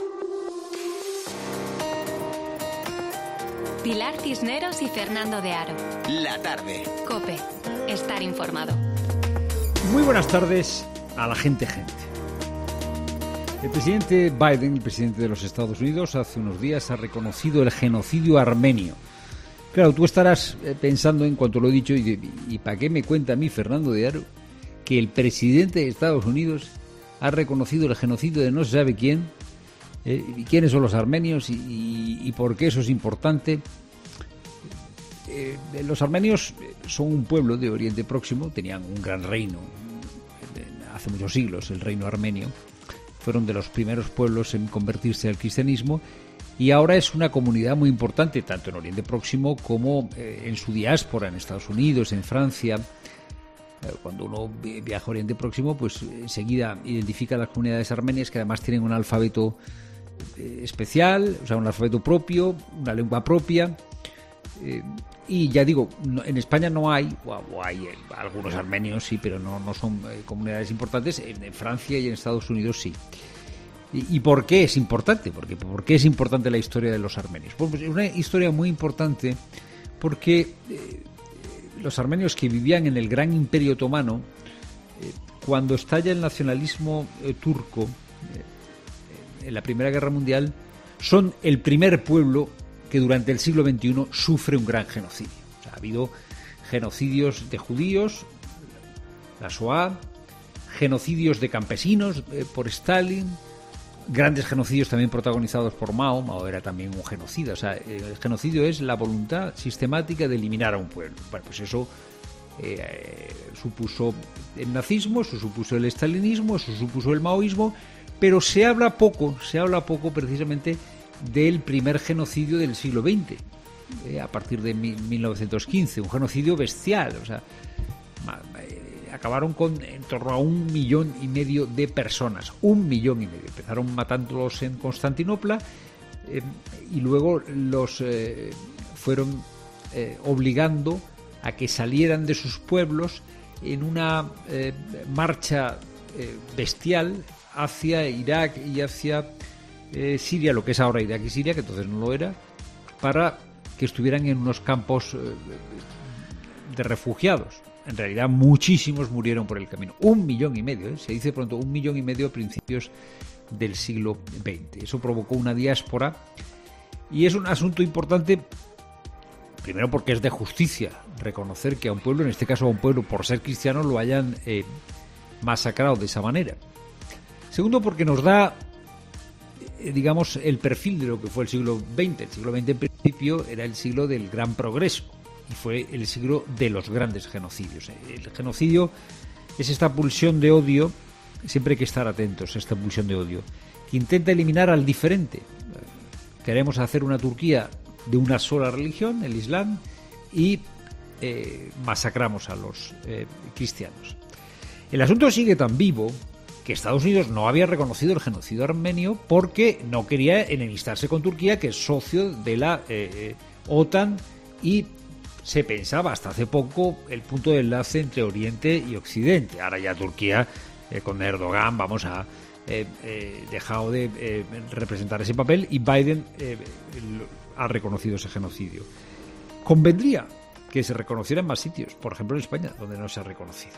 Speaker 3: Pilar Cisneros y Fernando de Aro.
Speaker 2: La tarde.
Speaker 3: COPE. Estar informado.
Speaker 8: Muy buenas tardes a la gente gente. El presidente Biden, el presidente de los Estados Unidos, hace unos días ha reconocido el genocidio armenio. Claro, tú estarás pensando en cuanto lo he dicho, y, y ¿para qué me cuenta a mí Fernando de Aro que el presidente de Estados Unidos ha reconocido el genocidio de no se sabe quién, eh, y quiénes son los armenios y, y, y por qué eso es importante? Eh, los armenios son un pueblo de Oriente Próximo, tenían un gran reino hace muchos siglos, el reino armenio, fueron de los primeros pueblos en convertirse al cristianismo y ahora es una comunidad muy importante tanto en Oriente Próximo como eh, en su diáspora, en Estados Unidos, en Francia. Cuando uno viaja a Oriente Próximo, pues enseguida identifica las comunidades armenias que además tienen un alfabeto eh, especial, o sea, un alfabeto propio, una lengua propia. Eh, y ya digo, no, en España no hay, o, o hay eh, algunos armenios sí, pero no, no son eh, comunidades importantes. En, en Francia y en Estados Unidos sí. ¿Y, y por qué es importante? Porque, ¿Por qué es importante la historia de los armenios? Pues, pues es una historia muy importante porque... Eh, los armenios que vivían en el gran imperio otomano, eh, cuando estalla el nacionalismo eh, turco eh, en la Primera Guerra Mundial, son el primer pueblo que durante el siglo veintiuno sufre un gran genocidio. O sea, ha habido genocidios de judíos, la Shoah, genocidios de campesinos eh, por Stalin, grandes genocidios también protagonizados por Mao. Mao era también un genocida. O sea, el genocidio es la voluntad sistemática de eliminar a un pueblo. Bueno, pues eso eh, supuso el nazismo, eso supuso el estalinismo, eso supuso el maoísmo, pero se habla poco, se habla poco precisamente del primer genocidio del siglo veinte, eh, a partir de mil novecientos quince, un genocidio bestial. O sea, acabaron con en torno a un millón y medio de personas, un millón y medio. Empezaron matándolos en Constantinopla eh, y luego los eh, fueron eh, obligando a que salieran de sus pueblos en una eh, marcha eh, bestial hacia Irak y hacia eh, Siria, lo que es ahora Irak y Siria, que entonces no lo era, para que estuvieran en unos campos eh, de refugiados. En realidad muchísimos murieron por el camino. Un millón y medio, ¿eh? Se dice pronto, un millón y medio a principios del siglo veinte. Eso provocó una diáspora y es un asunto importante, primero porque es de justicia reconocer que a un pueblo, en este caso a un pueblo por ser cristiano, lo hayan eh, masacrado de esa manera. Segundo, porque nos da, eh, digamos, el perfil de lo que fue el siglo veinte. El siglo veinte en principio era el siglo del gran progreso. Y fue el siglo de los grandes genocidios. El genocidio es esta pulsión de odio, siempre hay que estar atentos a esta pulsión de odio, que intenta eliminar al diferente. Queremos hacer una Turquía de una sola religión, el Islam, y eh, masacramos a los eh, cristianos. El asunto sigue tan vivo que Estados Unidos no había reconocido el genocidio armenio porque no quería enemistarse con Turquía, que es socio de la eh, OTAN, y se pensaba hasta hace poco el punto de enlace entre Oriente y Occidente. Ahora ya Turquía, eh, con Erdogan, vamos a eh, eh, dejado de eh, representar ese papel y Biden eh, ha reconocido ese genocidio. Convendría que se reconociera en más sitios, por ejemplo en España, donde no se ha reconocido.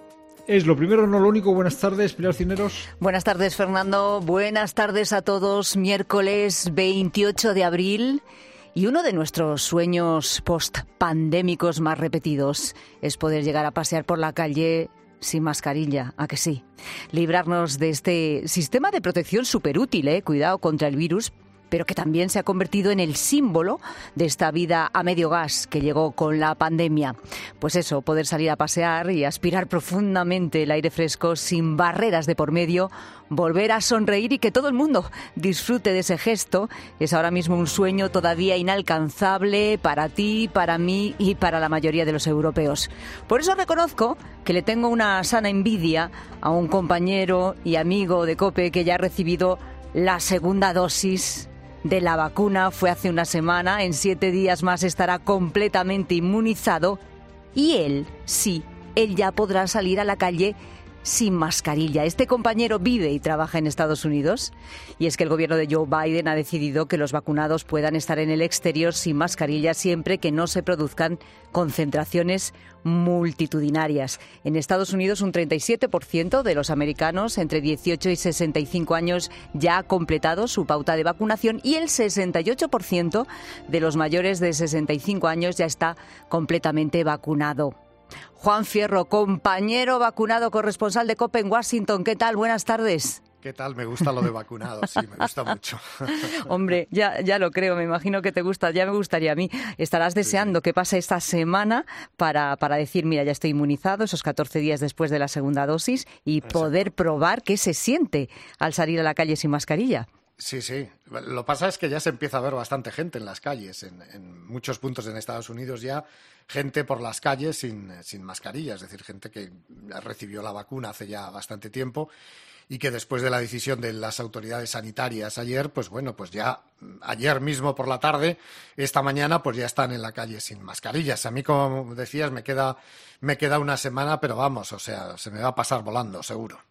Speaker 8: Es lo primero, no lo único. Buenas tardes, Pilar Cisneros.
Speaker 17: Buenas tardes, Fernando. Buenas tardes a todos. Miércoles veintiocho de abril. Y uno de nuestros sueños post-pandémicos más repetidos es poder llegar a pasear por la calle sin mascarilla, ¿a que sí? Librarnos de este sistema de protección súper útil, ¿eh? Cuidado contra el virus, pero que también se ha convertido en el símbolo de esta vida a medio gas que llegó con la pandemia. Pues eso, poder salir a pasear y aspirar profundamente el aire fresco sin barreras de por medio, volver a sonreír y que todo el mundo disfrute de ese gesto, es ahora mismo un sueño todavía inalcanzable para ti, para mí y para la mayoría de los europeos. Por eso reconozco que le tengo una sana envidia a un compañero y amigo de COPE que ya ha recibido la segunda dosis de la vacuna. Fue hace una semana, en siete días más estará completamente inmunizado y él, sí, él ya podrá salir a la calle sin mascarilla. Este compañero vive y trabaja en Estados Unidos y es que el gobierno de Joe Biden ha decidido que los vacunados puedan estar en el exterior sin mascarilla siempre que no se produzcan concentraciones multitudinarias. En Estados Unidos un treinta y siete por ciento de los americanos entre dieciocho y sesenta y cinco años ya ha completado su pauta de vacunación y el sesenta y ocho por ciento de los mayores de sesenta y cinco años ya está completamente vacunado. Juan Fierro, compañero vacunado, corresponsal de COPE en Washington. ¿Qué tal? Buenas tardes.
Speaker 10: ¿Qué tal? Me gusta lo de vacunado, sí, me gusta mucho.
Speaker 17: Hombre, ya, ya lo creo, me imagino que te gusta, ya me gustaría a mí. Estarás deseando sí. que pase esta semana para, para decir, mira, ya estoy inmunizado, esos catorce días después de la segunda dosis, y Exacto. poder probar qué se siente al salir a la calle sin mascarilla.
Speaker 10: Sí, sí. Lo que pasa es que ya se empieza a ver bastante gente en las calles. En, en muchos puntos en Estados Unidos ya gente por las calles sin, sin mascarilla. Es decir, gente que recibió la vacuna hace ya bastante tiempo y que después de la decisión de las autoridades sanitarias ayer, pues bueno, pues ya ayer mismo por la tarde, esta mañana, pues ya están en la calle sin mascarillas. A mí, como decías, me queda, me queda una semana, pero vamos, o sea, se me va a pasar volando, seguro.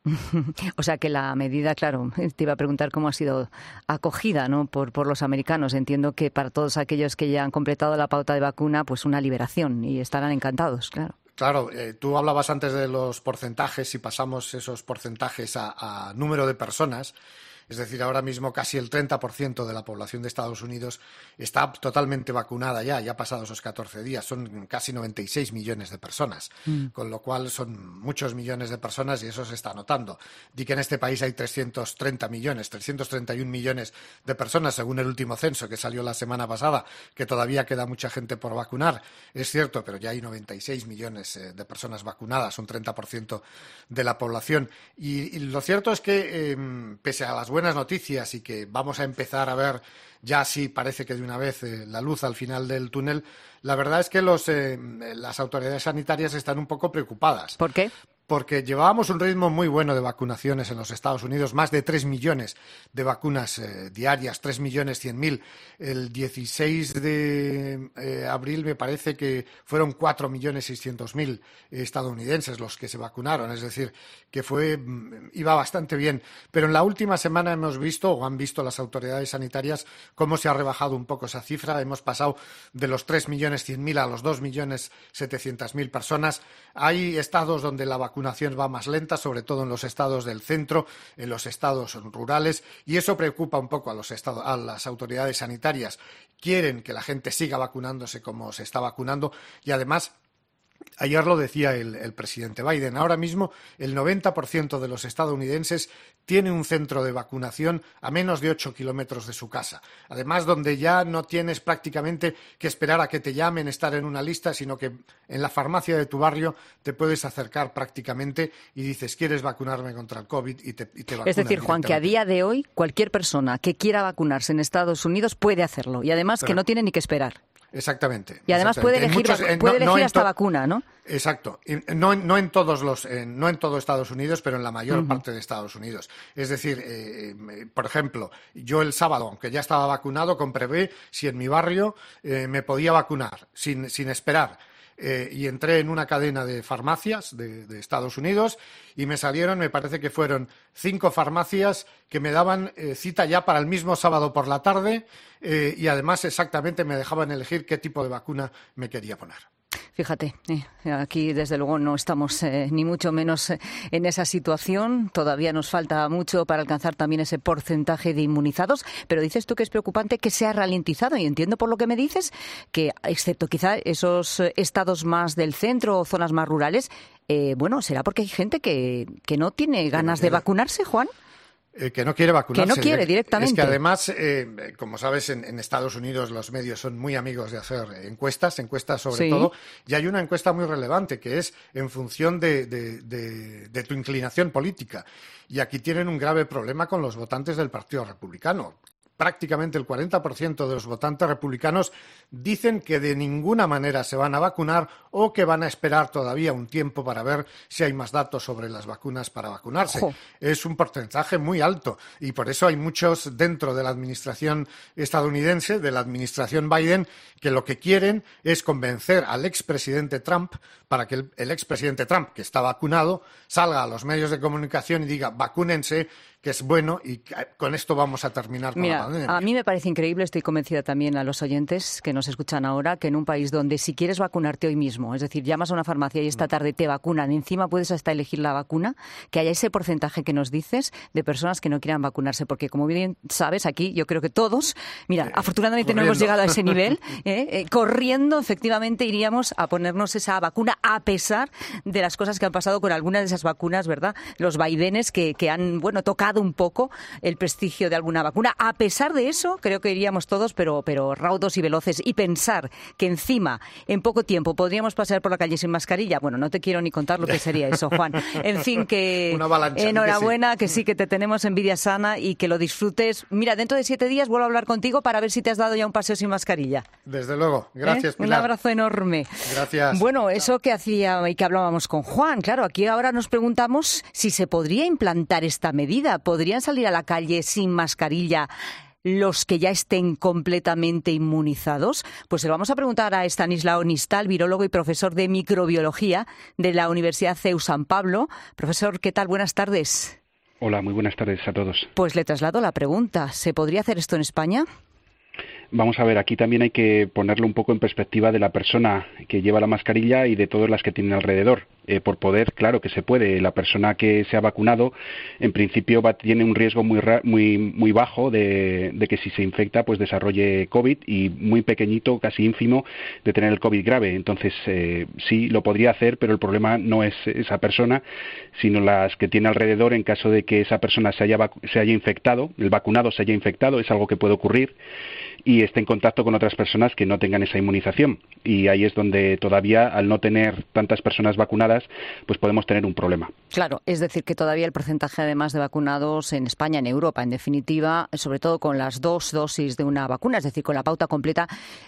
Speaker 17: O sea que la medida, claro, te iba a preguntar cómo ha sido acogida, ¿no? Por, por los americanos. Entiendo que para todos aquellos que ya han completado la pauta de vacuna, pues una liberación y estarán encantados, claro.
Speaker 10: Claro, eh, tú hablabas antes de los porcentajes, si pasamos esos porcentajes a, a número de personas, es decir, ahora mismo casi el treinta por ciento de la población de Estados Unidos está totalmente vacunada ya, ya pasados esos catorce días, son casi noventa y seis millones de personas, mm. con lo cual son muchos millones de personas y eso se está notando. Di que en este país hay trescientos treinta millones, trescientos treinta y un millones de personas, según el último censo que salió la semana pasada, que todavía queda mucha gente por vacunar, es cierto, pero ya hay noventa y seis millones de personas vacunadas, un treinta por ciento de la población. Y, y lo cierto es que, eh, pese a las buenas buenas noticias y que vamos a empezar a ver ya sí parece que de una vez eh, la luz al final del túnel, la verdad es que los, eh, las autoridades sanitarias están un poco preocupadas.
Speaker 17: ¿Por qué?
Speaker 10: Porque llevábamos un ritmo muy bueno de vacunaciones en los Estados Unidos, más de tres millones de vacunas eh, diarias, tres millones cien mil. El dieciséis de eh, abril me parece que fueron cuatro millones seiscientos mil estadounidenses los que se vacunaron, es decir, que fue iba bastante bien. Pero en la última semana hemos visto, o han visto las autoridades sanitarias, cómo se ha rebajado un poco esa cifra. Hemos pasado de los tres millones cien mil a los dos millones setecientos mil personas. Hay estados donde la vacunación va más lenta, sobre todo en los estados del centro, en los estados rurales, y eso preocupa un poco a, los estados, a las autoridades sanitarias. Quieren que la gente siga vacunándose como se está vacunando y además ayer lo decía el, el presidente Biden, ahora mismo el noventa por ciento de los estadounidenses tiene un centro de vacunación a menos de ocho kilómetros de su casa. Además, donde ya no tienes prácticamente que esperar a que te llamen, estar en una lista, sino que en la farmacia de tu barrio te puedes acercar prácticamente y dices, ¿quieres vacunarme contra el COVID? Y te, y te vacunan.
Speaker 17: Es decir, Juan, que a día de hoy cualquier persona que quiera vacunarse en Estados Unidos puede hacerlo y además Pero, que no tiene ni que esperar.
Speaker 10: Exactamente.
Speaker 17: Y además
Speaker 10: exactamente.
Speaker 17: puede elegir, muchos, eh, puede no, elegir no hasta to- vacuna, ¿no?
Speaker 10: Exacto. No, no en todos los, eh, no en todo Estados Unidos, pero en la mayor uh-huh. parte de Estados Unidos. Es decir, eh, eh, por ejemplo, yo el sábado, aunque ya estaba vacunado, comprobé si en mi barrio eh, me podía vacunar sin, sin esperar. Eh, y entré en una cadena de farmacias de, de Estados Unidos y me salieron, me parece que fueron cinco farmacias que me daban eh, cita ya para el mismo sábado por la tarde eh, y además exactamente me dejaban elegir qué tipo de vacuna me quería poner.
Speaker 17: Fíjate, eh, aquí desde luego no estamos eh, ni mucho menos eh, en esa situación. Todavía nos falta mucho para alcanzar también ese porcentaje de inmunizados. Pero dices tú que es preocupante que se ha ralentizado y entiendo por lo que me dices que, excepto quizá esos estados más del centro o zonas más rurales, eh, bueno, será porque hay gente que, que no tiene ganas de vacunarse, Juan.
Speaker 10: Eh, que no quiere vacunarse.
Speaker 17: Que no quiere directamente.
Speaker 10: Es que además, eh, como sabes, en, en Estados Unidos los medios son muy amigos de hacer encuestas, encuestas sobre
Speaker 17: Sí.
Speaker 10: todo, y hay una encuesta muy relevante que es en función de, de, de, de tu inclinación política. Y aquí tienen un grave problema con los votantes del Partido Republicano. Prácticamente el cuarenta por ciento de los votantes republicanos dicen que de ninguna manera se van a vacunar o que van a esperar todavía un tiempo para ver si hay más datos sobre las vacunas para vacunarse.
Speaker 17: Ojo.
Speaker 10: Es un porcentaje muy alto y por eso hay muchos dentro de la administración estadounidense, de la administración Biden, que lo que quieren es convencer al expresidente Trump para que el, el expresidente Trump, que está vacunado, salga a los medios de comunicación y diga vacúnense, que es bueno y que con esto vamos a terminar con
Speaker 17: Mira,
Speaker 10: la pandemia.
Speaker 17: a mí me parece increíble, estoy convencida también a los oyentes que nos escuchan ahora, que en un país donde si quieres vacunarte hoy mismo, es decir, llamas a una farmacia y esta tarde te vacunan, encima puedes hasta elegir la vacuna, que haya ese porcentaje que nos dices de personas que no quieran vacunarse, porque como bien sabes, aquí yo creo que todos, mira, eh, afortunadamente corriendo. No hemos llegado a ese nivel, ¿eh? Eh, corriendo efectivamente iríamos a ponernos esa vacuna a pesar de las cosas que han pasado con algunas de esas vacunas, ¿verdad? Los vaivenes que, que han, bueno, tocado un poco el prestigio de alguna vacuna. A pesar de eso, creo que iríamos todos, pero, pero raudos y veloces. Y pensar que encima, en poco tiempo, podríamos pasar por la calle sin mascarilla, bueno, no te quiero ni contar lo que sería eso, Juan. En fin, que enhorabuena, que sí, que te tenemos envidia sana y que lo disfrutes. Mira, dentro de siete días vuelvo a hablar contigo para ver si te has dado ya un paseo sin mascarilla.
Speaker 10: Desde luego. Gracias,
Speaker 17: ¿Eh?
Speaker 10: Pilar.
Speaker 17: Un abrazo enorme.
Speaker 10: Gracias.
Speaker 17: Bueno, eso que hacía y que hablábamos con Juan, claro, aquí ahora nos preguntamos si se podría implantar esta medida. ¿Podrían salir a la calle sin mascarilla los que ya estén completamente inmunizados? Pues se lo vamos a preguntar a Estanislao Nistal, virólogo y profesor de microbiología de la Universidad C E U San Pablo. Profesor, ¿qué tal? Buenas tardes.
Speaker 11: Hola, muy buenas tardes a todos.
Speaker 17: Pues le traslado la pregunta. ¿Se podría hacer esto en España?
Speaker 11: Vamos a ver, aquí también hay que ponerlo un poco en perspectiva de la persona que lleva la mascarilla y de todas las que tienen alrededor. Eh, por poder, claro que se puede. La persona que se ha vacunado, en principio, va, tiene un riesgo muy muy muy bajo de, de que si se infecta, pues desarrolle COVID y muy pequeñito, casi ínfimo, de tener el COVID grave. Entonces, eh, sí, lo podría hacer, pero el problema no es esa persona, sino las que tiene alrededor en caso de que esa persona se haya, se haya infectado, el vacunado se haya infectado, es algo que puede ocurrir, y esté en contacto con otras personas que no tengan esa inmunización. Y ahí es donde todavía, al no tener tantas personas vacunadas, pues podemos tener un problema.
Speaker 17: Claro, es decir, que todavía el porcentaje además de vacunados en España, en Europa, en definitiva, sobre todo con las dos dosis de una vacuna, es decir, con la pauta completa,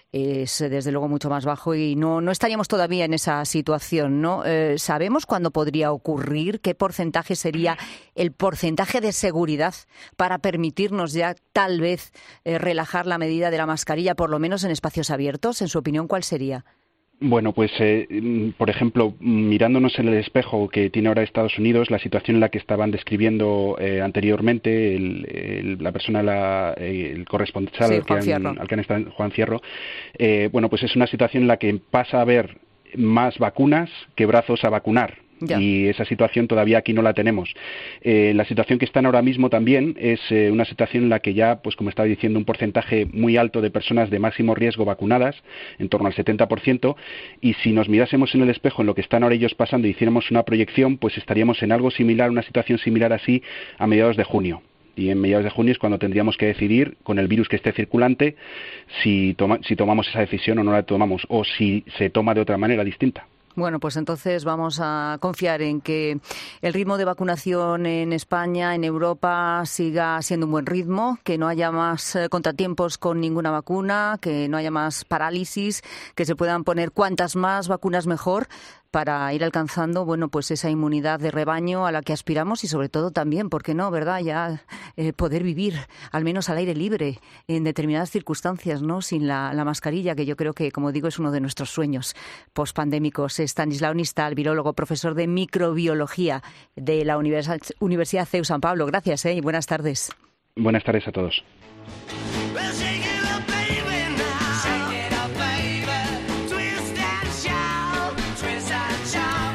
Speaker 17: es desde luego mucho más bajo y no, no estaríamos todavía en esa situación, ¿no? Eh, ¿Sabemos cuándo podría ocurrir? ¿Qué porcentaje sería el porcentaje de seguridad para permitirnos ya tal vez eh, relajar la medida de la mascarilla, por lo menos en espacios abiertos? En su opinión, ¿cuál sería?
Speaker 11: Bueno, pues, eh, por ejemplo, mirándonos en el espejo que tiene ahora Estados Unidos, la situación en la que estaban describiendo eh, anteriormente el, el, la persona, la, el corresponsal sí, que han, al que han estado, Juan Fierro, eh, bueno, pues es una situación en la que pasa a haber más vacunas que brazos a vacunar. Ya. Y esa situación todavía aquí no la tenemos. Eh, la situación que están ahora mismo también es eh, una situación en la que ya, pues como estaba diciendo, un porcentaje muy alto de personas de máximo riesgo vacunadas, en torno al setenta por ciento, y si nos mirásemos en el espejo en lo que están ahora ellos pasando y hiciéramos una proyección, pues estaríamos en algo similar, una situación similar así a mediados de junio. Y en mediados de junio es cuando tendríamos que decidir, con el virus que esté circulante, si, toma, si tomamos esa decisión o no la tomamos, o si se toma de otra manera distinta.
Speaker 17: Bueno, pues entonces vamos a confiar en que el ritmo de vacunación en España, en Europa, siga siendo un buen ritmo, que no haya más contratiempos con ninguna vacuna, que no haya más parálisis, que se puedan poner cuantas más vacunas mejor para ir alcanzando, bueno, pues esa inmunidad de rebaño a la que aspiramos y sobre todo también, ¿por qué no, verdad? Ya eh, poder vivir al menos al aire libre en determinadas circunstancias, ¿no? Sin la, la mascarilla, que yo creo que, como digo, es uno de nuestros sueños pospandémicos. Estanislao Nistal, virólogo, profesor de microbiología de la Universidad, Universidad C E U San Pablo. Gracias, ¿eh? Y buenas tardes.
Speaker 11: Buenas tardes a todos.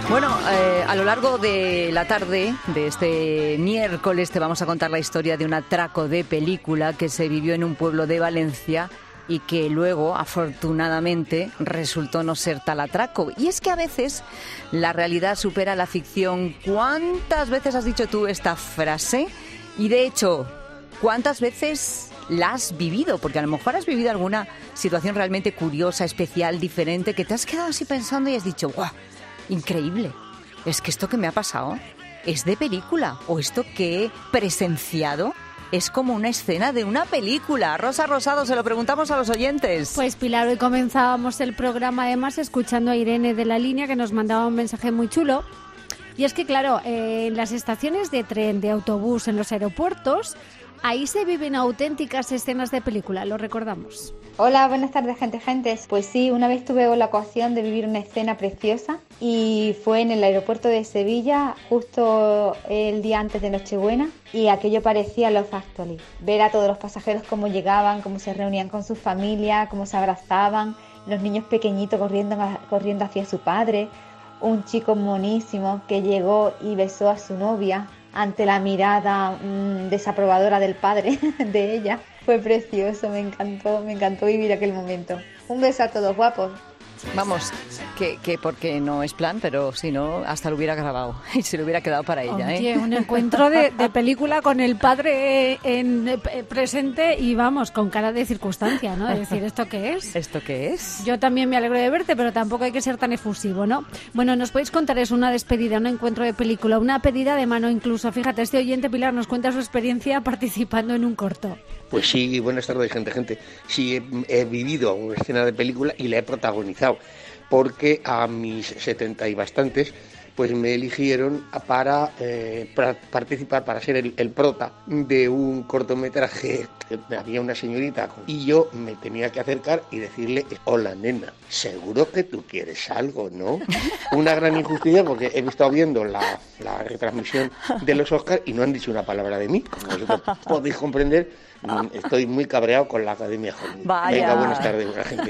Speaker 17: Bueno, eh, a lo largo de la tarde de este miércoles te vamos a contar la historia de un atraco de película que se vivió en un pueblo de Valencia y que luego, afortunadamente, resultó no ser tal atraco. Y es que a veces la realidad supera la ficción. ¿Cuántas veces has dicho tú esta frase? Y de hecho, ¿cuántas veces la has vivido? Porque a lo mejor has vivido alguna situación realmente curiosa, especial, diferente, que te has quedado así pensando y has dicho, ¡guau! Increíble. Es que esto que me ha pasado es de película, o esto que he presenciado es como una escena de una película. Rosa Rosado, se lo preguntamos a los oyentes.
Speaker 12: Pues Pilar, hoy comenzábamos el programa además escuchando a Irene de la Línea, que nos mandaba un mensaje muy chulo. Y es que claro, eh, en las estaciones de tren, de autobús, en los aeropuertos, ahí se viven auténticas escenas de película, lo recordamos.
Speaker 13: Hola, buenas tardes, gente, gentes. Pues sí, una vez tuve la ocasión de vivir una escena preciosa y fue en el aeropuerto de Sevilla, justo el día antes de Nochebuena, y aquello parecía Love Actually. Ver a todos los pasajeros cómo llegaban, cómo se reunían con sus familias, cómo se abrazaban, los niños pequeñitos corriendo, corriendo hacia su padre, un chico monísimo que llegó y besó a su novia ante la mirada mmm, desaprobadora del padre de ella. Fue precioso, me encantó, me encantó vivir aquel momento. Un beso a todos, guapos.
Speaker 17: Vamos, que, que porque no es plan, pero si no, hasta lo hubiera grabado y se lo hubiera quedado para ella.
Speaker 12: Oye,
Speaker 17: ¿eh?
Speaker 12: un encuentro de, de película con el padre en, en presente y vamos, con cara de circunstancia, ¿no? Es decir, ¿esto qué es?
Speaker 17: ¿Esto qué es?
Speaker 12: Yo también me alegro de verte, pero tampoco hay que ser tan efusivo, ¿no? Bueno, nos podéis contar, es una despedida, un encuentro de película, una pedida de mano incluso. Fíjate, este oyente, Pilar, nos cuenta su experiencia participando en un corto.
Speaker 23: Pues sí, buenas tardes, gente, gente. Sí, he, he vivido una escena de película y la he protagonizado, porque a mis setenta y bastantes, pues me eligieron para, eh, para participar, para ser el, el prota de un cortometraje. Había una señorita y yo me tenía que acercar y decirle, hola nena, seguro que tú quieres algo, ¿no? Una gran injusticia porque he estado viendo la, la retransmisión de los Oscars y no han dicho una palabra de mí. Como vosotros podéis comprender, estoy muy cabreado con la Academia Joven.
Speaker 17: Vaya.
Speaker 23: Venga, buenas tardes, buena gente.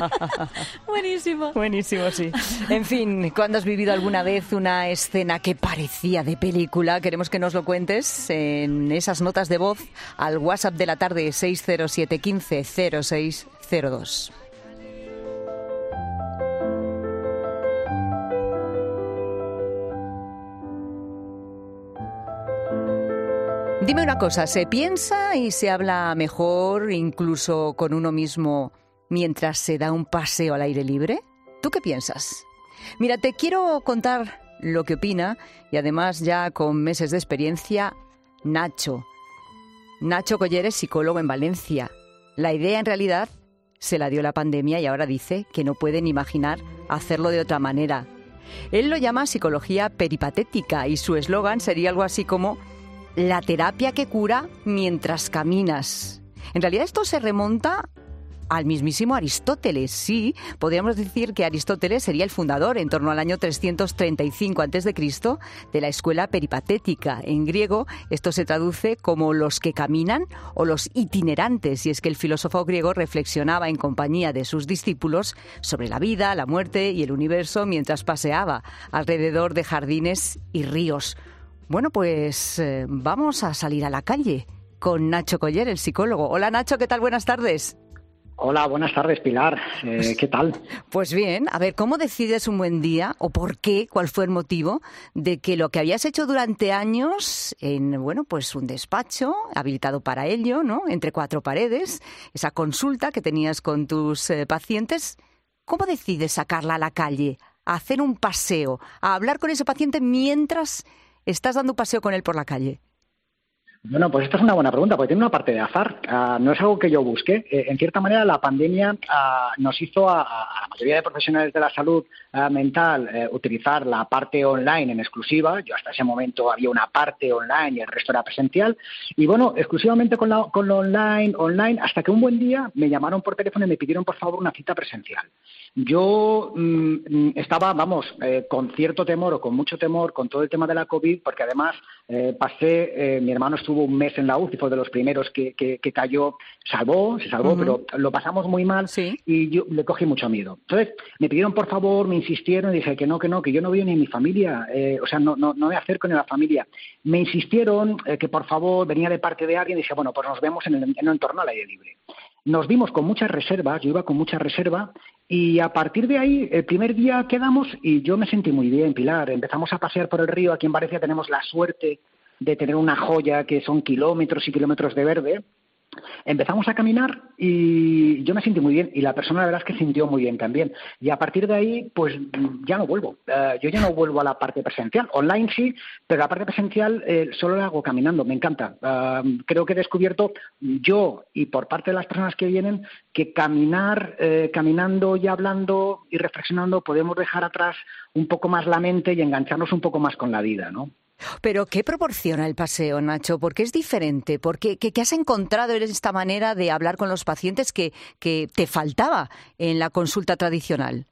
Speaker 17: Buenísimo. Buenísimo, sí. En fin, ¿cuándo has vivido alguna vez una escena que parecía de película? Queremos que nos lo cuentes en esas notas de voz al WhatsApp de la tarde seis cero siete uno cinco cero seis cero dos. Dime una cosa, ¿se piensa y se habla mejor incluso con uno mismo mientras se da un paseo al aire libre? ¿Tú qué piensas? Mira, te quiero contar lo que opina, y además ya con meses de experiencia, Nacho. Nacho Coller es psicólogo en Valencia. La idea en realidad se la dio la pandemia y ahora dice que no pueden imaginar hacerlo de otra manera. Él lo llama psicología peripatética y su eslogan sería algo así como la terapia que cura mientras caminas. En realidad esto se remonta al mismísimo Aristóteles. Sí, podríamos decir que Aristóteles sería el fundador en torno al año trescientos treinta y cinco antes de Cristo de la escuela peripatética. En griego esto se traduce como los que caminan o los itinerantes, y es que el filósofo griego reflexionaba en compañía de sus discípulos sobre la vida, la muerte y el universo mientras paseaba alrededor de jardines y ríos. Bueno, pues eh, vamos a salir a la calle con Nacho Coller, el psicólogo. Hola Nacho, ¿qué tal? Buenas tardes.
Speaker 24: Hola, buenas tardes, Pilar. Eh, ¿Qué tal?
Speaker 17: Pues bien, a ver, ¿cómo decides un buen día o por qué, cuál fue el motivo de que lo que habías hecho durante años en, bueno, pues un despacho habilitado para ello, ¿no? Entre cuatro paredes, esa consulta que tenías con tus eh, pacientes, ¿cómo decides sacarla a la calle, a hacer un paseo, a hablar con ese paciente mientras estás dando un paseo con él por la calle?
Speaker 24: Bueno, pues esta es una buena pregunta, porque tiene una parte de azar. Uh, no es algo que yo busque. Eh, en cierta manera, la pandemia uh, nos hizo a, a la mayoría de profesionales de la salud uh, mental uh, utilizar la parte online en exclusiva. Yo hasta ese momento había una parte online y el resto era presencial. Y bueno, exclusivamente con, la, con lo online, online, hasta que un buen día me llamaron por teléfono y me pidieron por favor una cita presencial. Yo mmm, estaba, vamos, eh, con cierto temor o con mucho temor con todo el tema de la COVID, porque además eh, pasé, eh, mi hermano estuvo un mes en la U C I, fue de los primeros que, que, que cayó, salvó, se salvó, uh-huh. pero lo pasamos muy mal
Speaker 17: ¿Sí?
Speaker 24: y yo le cogí mucho miedo. Entonces me pidieron por favor, me insistieron y dije que no, que no, que yo no veo ni en mi familia, eh, o sea, no, no, no me acerco ni a la familia. Me insistieron eh, que por favor venía de parte de alguien y dije, bueno, pues nos vemos en, el, en un entorno al aire libre. Nos vimos con muchas reservas, yo iba con mucha reserva y a partir de ahí, el primer día quedamos y yo me sentí muy bien, Pilar. Empezamos a pasear por el río, aquí en Valencia tenemos la suerte de tener una joya que son kilómetros y kilómetros de verde. Empezamos a caminar y yo me sentí muy bien y la persona la verdad es que sintió muy bien también. Y a partir de ahí, pues ya no vuelvo. Uh, yo ya no vuelvo a la parte presencial. Online sí, pero la parte presencial eh, solo la hago caminando. Me encanta. Uh, creo que he descubierto yo y por parte de las personas que vienen que caminar, eh, caminando y hablando y reflexionando podemos dejar atrás un poco más la mente y engancharnos un poco más con la vida, ¿no?
Speaker 17: Pero ¿qué proporciona el paseo, Nacho? ¿Por qué es diferente? ¿Por qué, qué, qué has encontrado en esta manera de hablar con los pacientes que, que te faltaba en la consulta tradicional?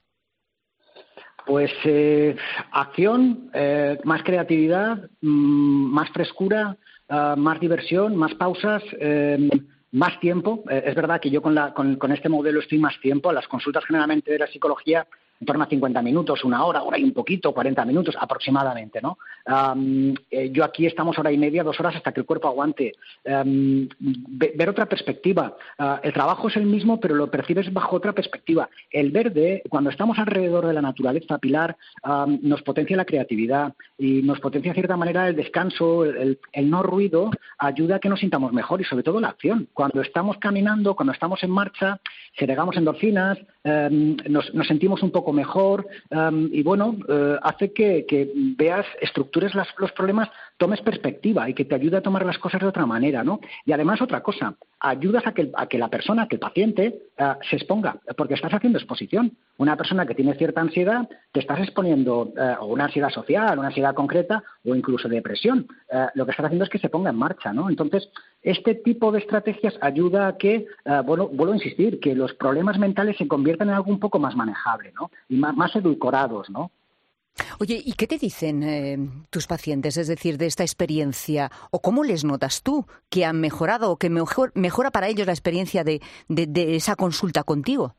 Speaker 24: Pues eh, acción, eh, más creatividad, mmm, más frescura, uh, más diversión, más pausas, eh, más tiempo. Eh, es verdad que yo con, la, con, con este modelo estoy más tiempo. Las consultas generalmente de la psicología en torno a cincuenta minutos, una hora, hora y un poquito, cuarenta minutos aproximadamente, ¿no? Um, eh, yo aquí estamos hora y media, dos horas hasta que el cuerpo aguante. Um, ve, ver otra perspectiva. Uh, el trabajo es el mismo, pero lo percibes bajo otra perspectiva. El verde, cuando estamos alrededor de la naturaleza, Pilar, um, nos potencia la creatividad y nos potencia de cierta manera el descanso, el, el, el no ruido, ayuda a que nos sintamos mejor y sobre todo la acción. Cuando estamos caminando, cuando estamos en marcha, segregamos endorfinas, um, nos, nos sentimos un poco mejor um, y bueno, uh, hace que, que veas, estructures las, los problemas, tomes perspectiva y que te ayude a tomar las cosas de otra manera, ¿no? Y además otra cosa, ayudas a que, a que la persona, que el paciente uh, se exponga, porque estás haciendo exposición. Una persona que tiene cierta ansiedad, te estás exponiendo uh, o una ansiedad social, una ansiedad concreta o incluso depresión. Uh, lo que estás haciendo es que se ponga en marcha, ¿no? Entonces, este tipo de estrategias ayuda a que, uh, bueno, vuelvo a insistir, que los problemas mentales se conviertan en algo un poco más manejable, ¿no? Y más, más edulcorados, ¿no?
Speaker 17: Oye, ¿y qué te dicen eh, tus pacientes, es decir, de esta experiencia? ¿O cómo les notas tú que han mejorado o que mejor, mejora para ellos la experiencia de, de, de esa consulta contigo?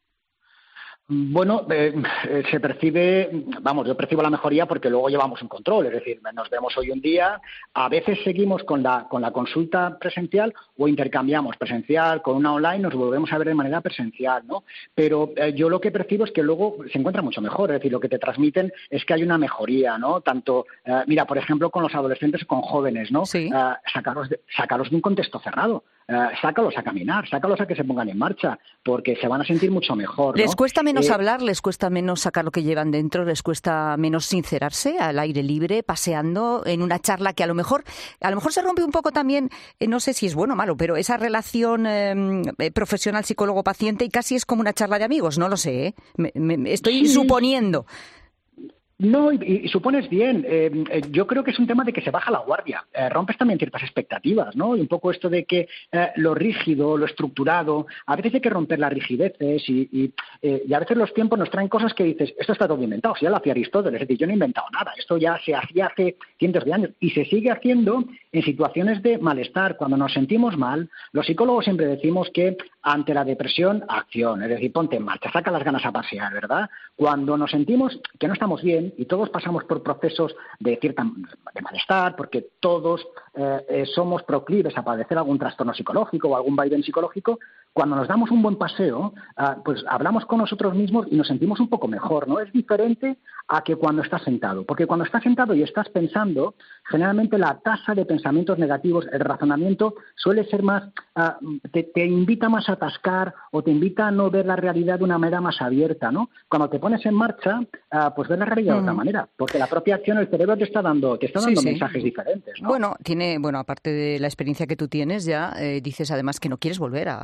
Speaker 24: Bueno, eh, eh, se percibe, vamos, yo percibo la mejoría porque luego llevamos un control, es decir, nos vemos hoy un día, a veces seguimos con la con la consulta presencial o intercambiamos presencial con una online, nos volvemos a ver de manera presencial, ¿no? Pero eh, yo lo que percibo es que luego se encuentra mucho mejor, es decir, lo que te transmiten es que hay una mejoría, ¿no? Tanto, eh, mira, por ejemplo, con los adolescentes o con jóvenes, ¿no?
Speaker 17: Sí.
Speaker 24: Eh, sacarlos de, sacarlos de un contexto cerrado. Uh, sácalos a caminar, sácalos a que se pongan en marcha, porque se van a sentir mucho mejor, ¿no?
Speaker 17: ¿Les cuesta menos
Speaker 24: eh,
Speaker 17: hablar? ¿Les cuesta menos sacar lo que llevan dentro? ¿Les cuesta menos sincerarse al aire libre, paseando en una charla que a lo mejor a lo mejor se rompe un poco también, eh, no sé si es bueno o malo, pero esa relación eh, profesional psicólogo-paciente y casi es como una charla de amigos, no lo sé, ¿eh? me, me, estoy
Speaker 24: sí.
Speaker 17: suponiendo.
Speaker 24: No, y, y supones bien. Eh, eh, yo creo que es un tema de que se baja la guardia. Eh, rompes también ciertas expectativas, ¿no? Y un poco esto de que eh, lo rígido, lo estructurado, a veces hay que romper las rigideces y, y, eh, y a veces los tiempos nos traen cosas que dices, esto está todo inventado, si ya lo hacía Aristóteles, es decir, yo no he inventado nada, esto ya se hacía hace cientos de años y se sigue haciendo en situaciones de malestar. Cuando nos sentimos mal, los psicólogos siempre decimos que ante la depresión, acción, es decir, ponte en marcha, saca las ganas a pasear, ¿verdad? Cuando nos sentimos que no estamos bien, y todos pasamos por procesos de cierta de malestar, porque todos eh, eh, somos proclives a padecer algún trastorno psicológico o algún vaivén psicológico. Cuando nos damos un buen paseo, eh, pues hablamos con nosotros mismos y nos sentimos un poco mejor, ¿no? Es diferente a que cuando estás sentado, porque cuando estás sentado y estás pensando, generalmente la tasa de pensamientos negativos, el razonamiento suele ser más, uh, te, te invita más a atascar o te invita a no ver la realidad de una manera más abierta, ¿no? Cuando te pones en marcha, uh, pues ves la realidad de otra manera, porque la propia acción, el cerebro te está dando, te está dando
Speaker 17: sí, sí.
Speaker 24: mensajes diferentes, ¿no?
Speaker 17: Bueno, tiene, bueno, aparte de la experiencia que tú tienes ya, eh, dices además que no quieres volver a, a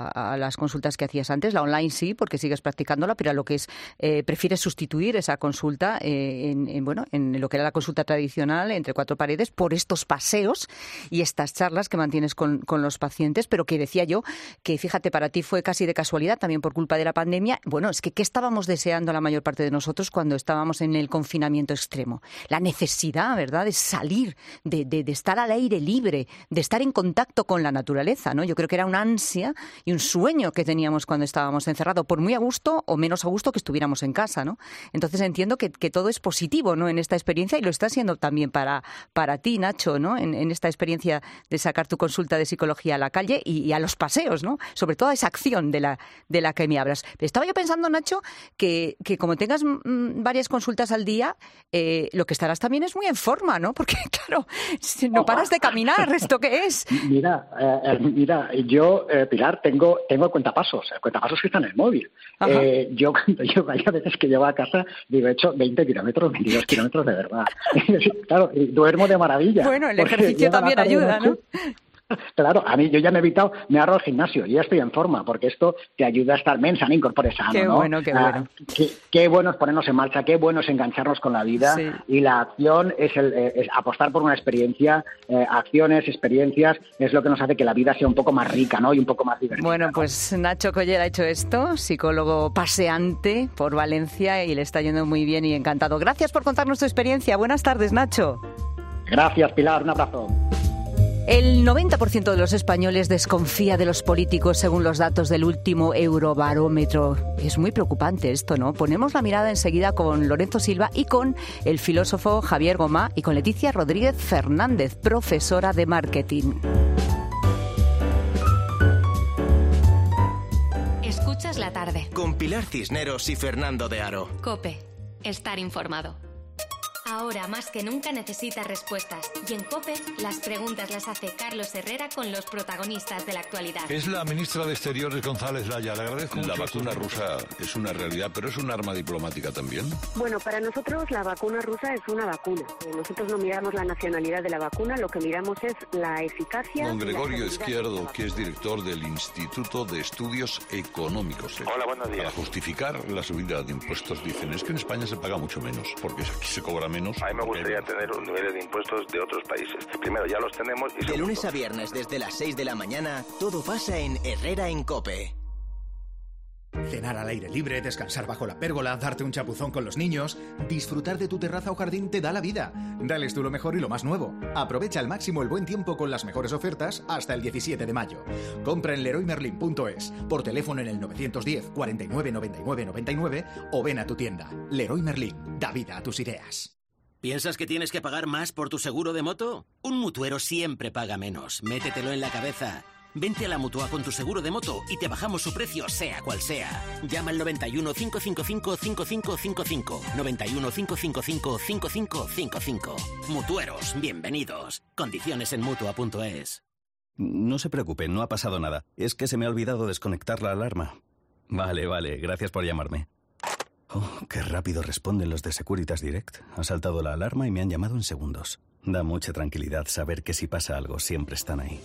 Speaker 17: las consultas que hacías antes. La online sí, porque sigues practicándola, pero a lo que es, eh, prefieres sustituir esa consulta eh, en, en, bueno, en lo que era la consulta tradicional entre cuatro paredes por estos paseos y estas charlas que mantienes con, con los pacientes, pero que decía yo que, fíjate, para ti fue casi de casualidad, también por culpa de la pandemia. Bueno, es que ¿qué estábamos deseando la mayor parte de nosotros cuando estábamos en el confinamiento extremo? La necesidad, ¿verdad?, de salir, de, de, de estar al aire libre, de estar en contacto con la naturaleza, ¿no? Yo creo que era una ansia y un sueño que teníamos cuando estábamos encerrados, por muy a gusto o menos a gusto que estuviéramos en casa, ¿no? Entonces entiendo que, que todo es positivo, ¿no?, en esta experiencia, y lo está siendo también para, para ti, Nacho, ¿no?, en, en esta experiencia de sacar tu consulta de psicología a la calle y, y a los paseos, ¿no? Sobre todo a esa acción de la, de la que me hablas. Estaba yo pensando, Nacho, que, que como tengas mm, varias consultas al día, eh, lo que estarás también es muy en forma, ¿no? Porque, claro, no paras de caminar, ¿esto qué es?
Speaker 24: Mira, eh, mira, yo, eh, Pilar, tengo tengo el cuentapasos, el cuentapasos que está en el móvil. Eh, yo, cuando yo hay veces que llego a casa, digo, he hecho veinte kilómetros, veintidós kilómetros de verdad. Claro, y duermo de maravilla.
Speaker 17: Bueno, el ejercicio también ayuda, ¿no?
Speaker 24: Claro, a mí yo ya me he evitado, me ahorro el gimnasio, ya estoy en forma, porque esto te ayuda a estar mensa, no incorpores sano,
Speaker 17: qué
Speaker 24: ¿no?
Speaker 17: Bueno, qué
Speaker 24: ah,
Speaker 17: bueno.
Speaker 24: Qué, qué bueno es ponernos en marcha, qué bueno es engancharnos con la vida, sí. Y la acción es, el, es apostar por una experiencia, eh, acciones, experiencias, es lo que nos hace que la vida sea un poco más rica, ¿no? Y un poco más divertida.
Speaker 17: Bueno, pues Nacho Coller ha hecho esto, psicólogo paseante por Valencia, y le está yendo muy bien y encantado. Gracias por contarnos tu experiencia. Buenas tardes, Nacho.
Speaker 24: Gracias, Pilar, un abrazo.
Speaker 17: El noventa por ciento de los españoles desconfía de los políticos según los datos del último Eurobarómetro. Es muy preocupante esto, ¿no? Ponemos la mirada enseguida con Lorenzo Silva y con el filósofo Javier Gomá y con Leticia Rodríguez Fernández, profesora de marketing.
Speaker 3: Escuchas la tarde.
Speaker 2: Con Pilar Cisneros y Fernando de Aro.
Speaker 3: COPE. Estar informado. Ahora más que nunca necesitas respuestas. Y en COPE, las preguntas las hace Carlos Herrera con los protagonistas de la actualidad.
Speaker 1: Es la ministra de Exteriores, González Laya. Le agradezco mucho. La vacuna rusa es una realidad, pero es un arma diplomática también.
Speaker 14: Bueno, para nosotros la vacuna rusa es una vacuna. Nosotros no miramos la nacionalidad de la vacuna, lo que miramos es la eficacia.
Speaker 1: Don Gregorio Izquierdo, que es director del Instituto de Estudios Económicos.
Speaker 15: Hola, buenos días.
Speaker 1: Para justificar la subida de impuestos dicen, es que en España se paga mucho menos, porque aquí se cobra menos.
Speaker 15: A mí me gustaría tener un nivel de impuestos de otros países. Primero, ya los tenemos. Y
Speaker 2: de lunes a viernes, desde las seis de la mañana, todo pasa en Herrera en COPE.
Speaker 16: Cenar al aire libre, descansar bajo la pérgola, darte un chapuzón con los niños, disfrutar de tu terraza o jardín te da la vida. Dales tú lo mejor y lo más nuevo. Aprovecha al máximo el buen tiempo con las mejores ofertas hasta el diecisiete de mayo. Compra en leroy merlin punto es, por teléfono en el novecientos diez, cuarenta y nueve, noventa y nueve, noventa y nueve o ven a tu tienda. Leroy Merlin, da vida a tus ideas.
Speaker 25: ¿Piensas que tienes que pagar más por tu seguro de moto? Un mutuero siempre paga menos. Métetelo en la cabeza. Vente a la Mutua con tu seguro de moto y te bajamos su precio sea cual sea. Llama al noventa y uno, cinco cinco cinco, cinco cinco cinco cinco. noventa y uno, cinco cinco cinco, cinco cinco cinco cinco. Mutueros, bienvenidos. Condiciones en Mutua punto es.
Speaker 26: No se preocupe, no ha pasado nada. Es que se me ha olvidado desconectar la alarma. Vale, vale, gracias por llamarme. Oh, qué rápido responden los de Securitas Direct. Ha saltado la alarma y me han llamado en segundos. Da mucha tranquilidad saber que si pasa algo siempre están ahí.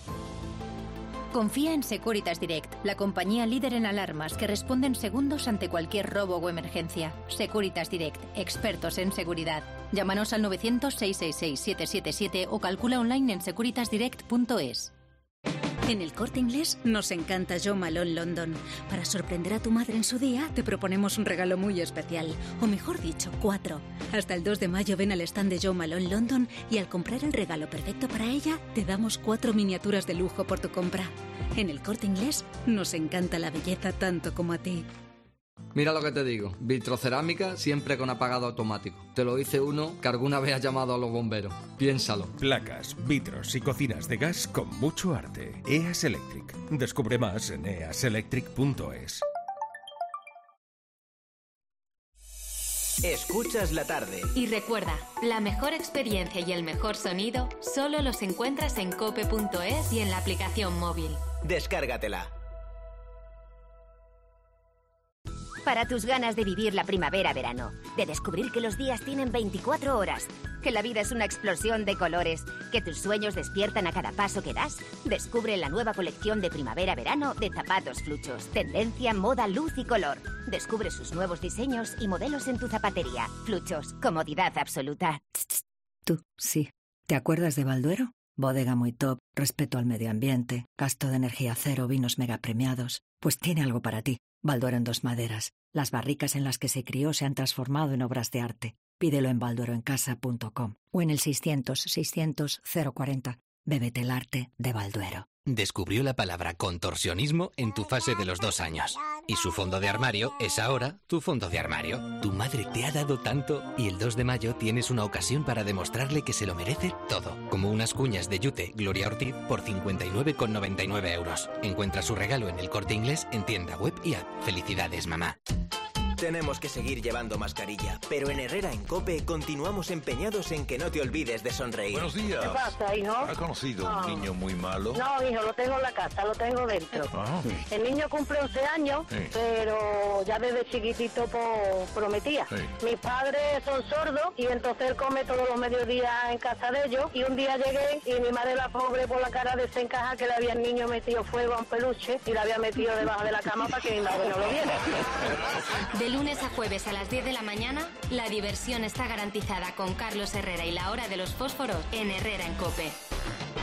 Speaker 27: Confía en Securitas Direct, la compañía líder en alarmas que responde en segundos ante cualquier robo o emergencia. Securitas Direct, expertos en seguridad. Llámanos al novecientos, seiscientos sesenta y seis, setecientos setenta y siete o calcula online en securitas direct punto es.
Speaker 28: En El Corte Inglés nos encanta Jo Malone London. Para sorprender a tu madre en su día, te proponemos un regalo muy especial. O mejor dicho, cuatro. Hasta el dos de mayo ven al stand de Jo Malone London y al comprar el regalo perfecto para ella, te damos cuatro miniaturas de lujo por tu compra. En El Corte Inglés nos encanta la belleza tanto como a ti.
Speaker 29: Mira lo que te digo, vitrocerámica siempre con apagado automático. Te lo dice uno que alguna vez ha llamado a los bomberos. Piénsalo.
Speaker 30: Placas, vitros y cocinas de gas con mucho arte. E A S Electric. Descubre más en e a s electric punto es.
Speaker 2: Escuchas la tarde.
Speaker 3: Y recuerda, la mejor experiencia y el mejor sonido solo los encuentras en cope punto es y en la aplicación móvil.
Speaker 2: Descárgatela.
Speaker 4: Para tus ganas de vivir la primavera-verano, de descubrir que los días tienen veinticuatro horas, que la vida es una explosión de colores, que tus sueños despiertan a cada paso que das, descubre la nueva colección de primavera-verano de zapatos Fluchos. Tendencia, moda, luz y color. Descubre sus nuevos diseños y modelos en tu zapatería. Fluchos, comodidad absoluta.
Speaker 5: Tú, sí. ¿Te acuerdas de Balduero? Bodega muy top, respeto al medio ambiente, gasto de energía cero, vinos mega premiados. Pues tiene algo para ti. Balduero en dos maderas. Las barricas en las que se crió se han transformado en obras de arte. Pídelo en baldueroencasa punto com o en el seiscientos, seiscientos, cero cuarenta. Bébete el arte de Balduero.
Speaker 6: Descubrió la palabra contorsionismo en tu fase de los dos años. Y su fondo de armario es ahora tu fondo de armario. Tu madre te ha dado tanto y el dos de mayo tienes una ocasión para demostrarle que se lo merece todo. Como unas cuñas de Yute Gloria Ortiz por cincuenta y nueve con noventa y nueve euros. Encuentra su regalo en El Corte Inglés en tienda web y app. Felicidades, mamá.
Speaker 2: Tenemos que seguir llevando mascarilla, pero en Herrera en COPE continuamos empeñados en que no te olvides de sonreír.
Speaker 1: Buenos días.
Speaker 7: ¿Qué pasa, hijo?
Speaker 1: ¿Ha conocido
Speaker 7: No.
Speaker 1: un niño muy malo?
Speaker 7: No, hijo, lo tengo en la casa, lo tengo dentro.
Speaker 1: Ah.
Speaker 7: El niño cumple once años,
Speaker 1: Sí.
Speaker 7: pero ya desde chiquitito po- prometía.
Speaker 1: Sí.
Speaker 7: Mis padres son sordos y entonces él come todos los mediodías en casa de ellos. Y un día llegué y mi madre, la pobre, por la cara desencaja que le había el niño metido fuego a un peluche y lo había metido debajo de la cama para que mi madre no lo viera.
Speaker 3: De lunes a jueves a las diez de la mañana, la diversión está garantizada con Carlos Herrera y la hora de los fósforos en Herrera en COPE.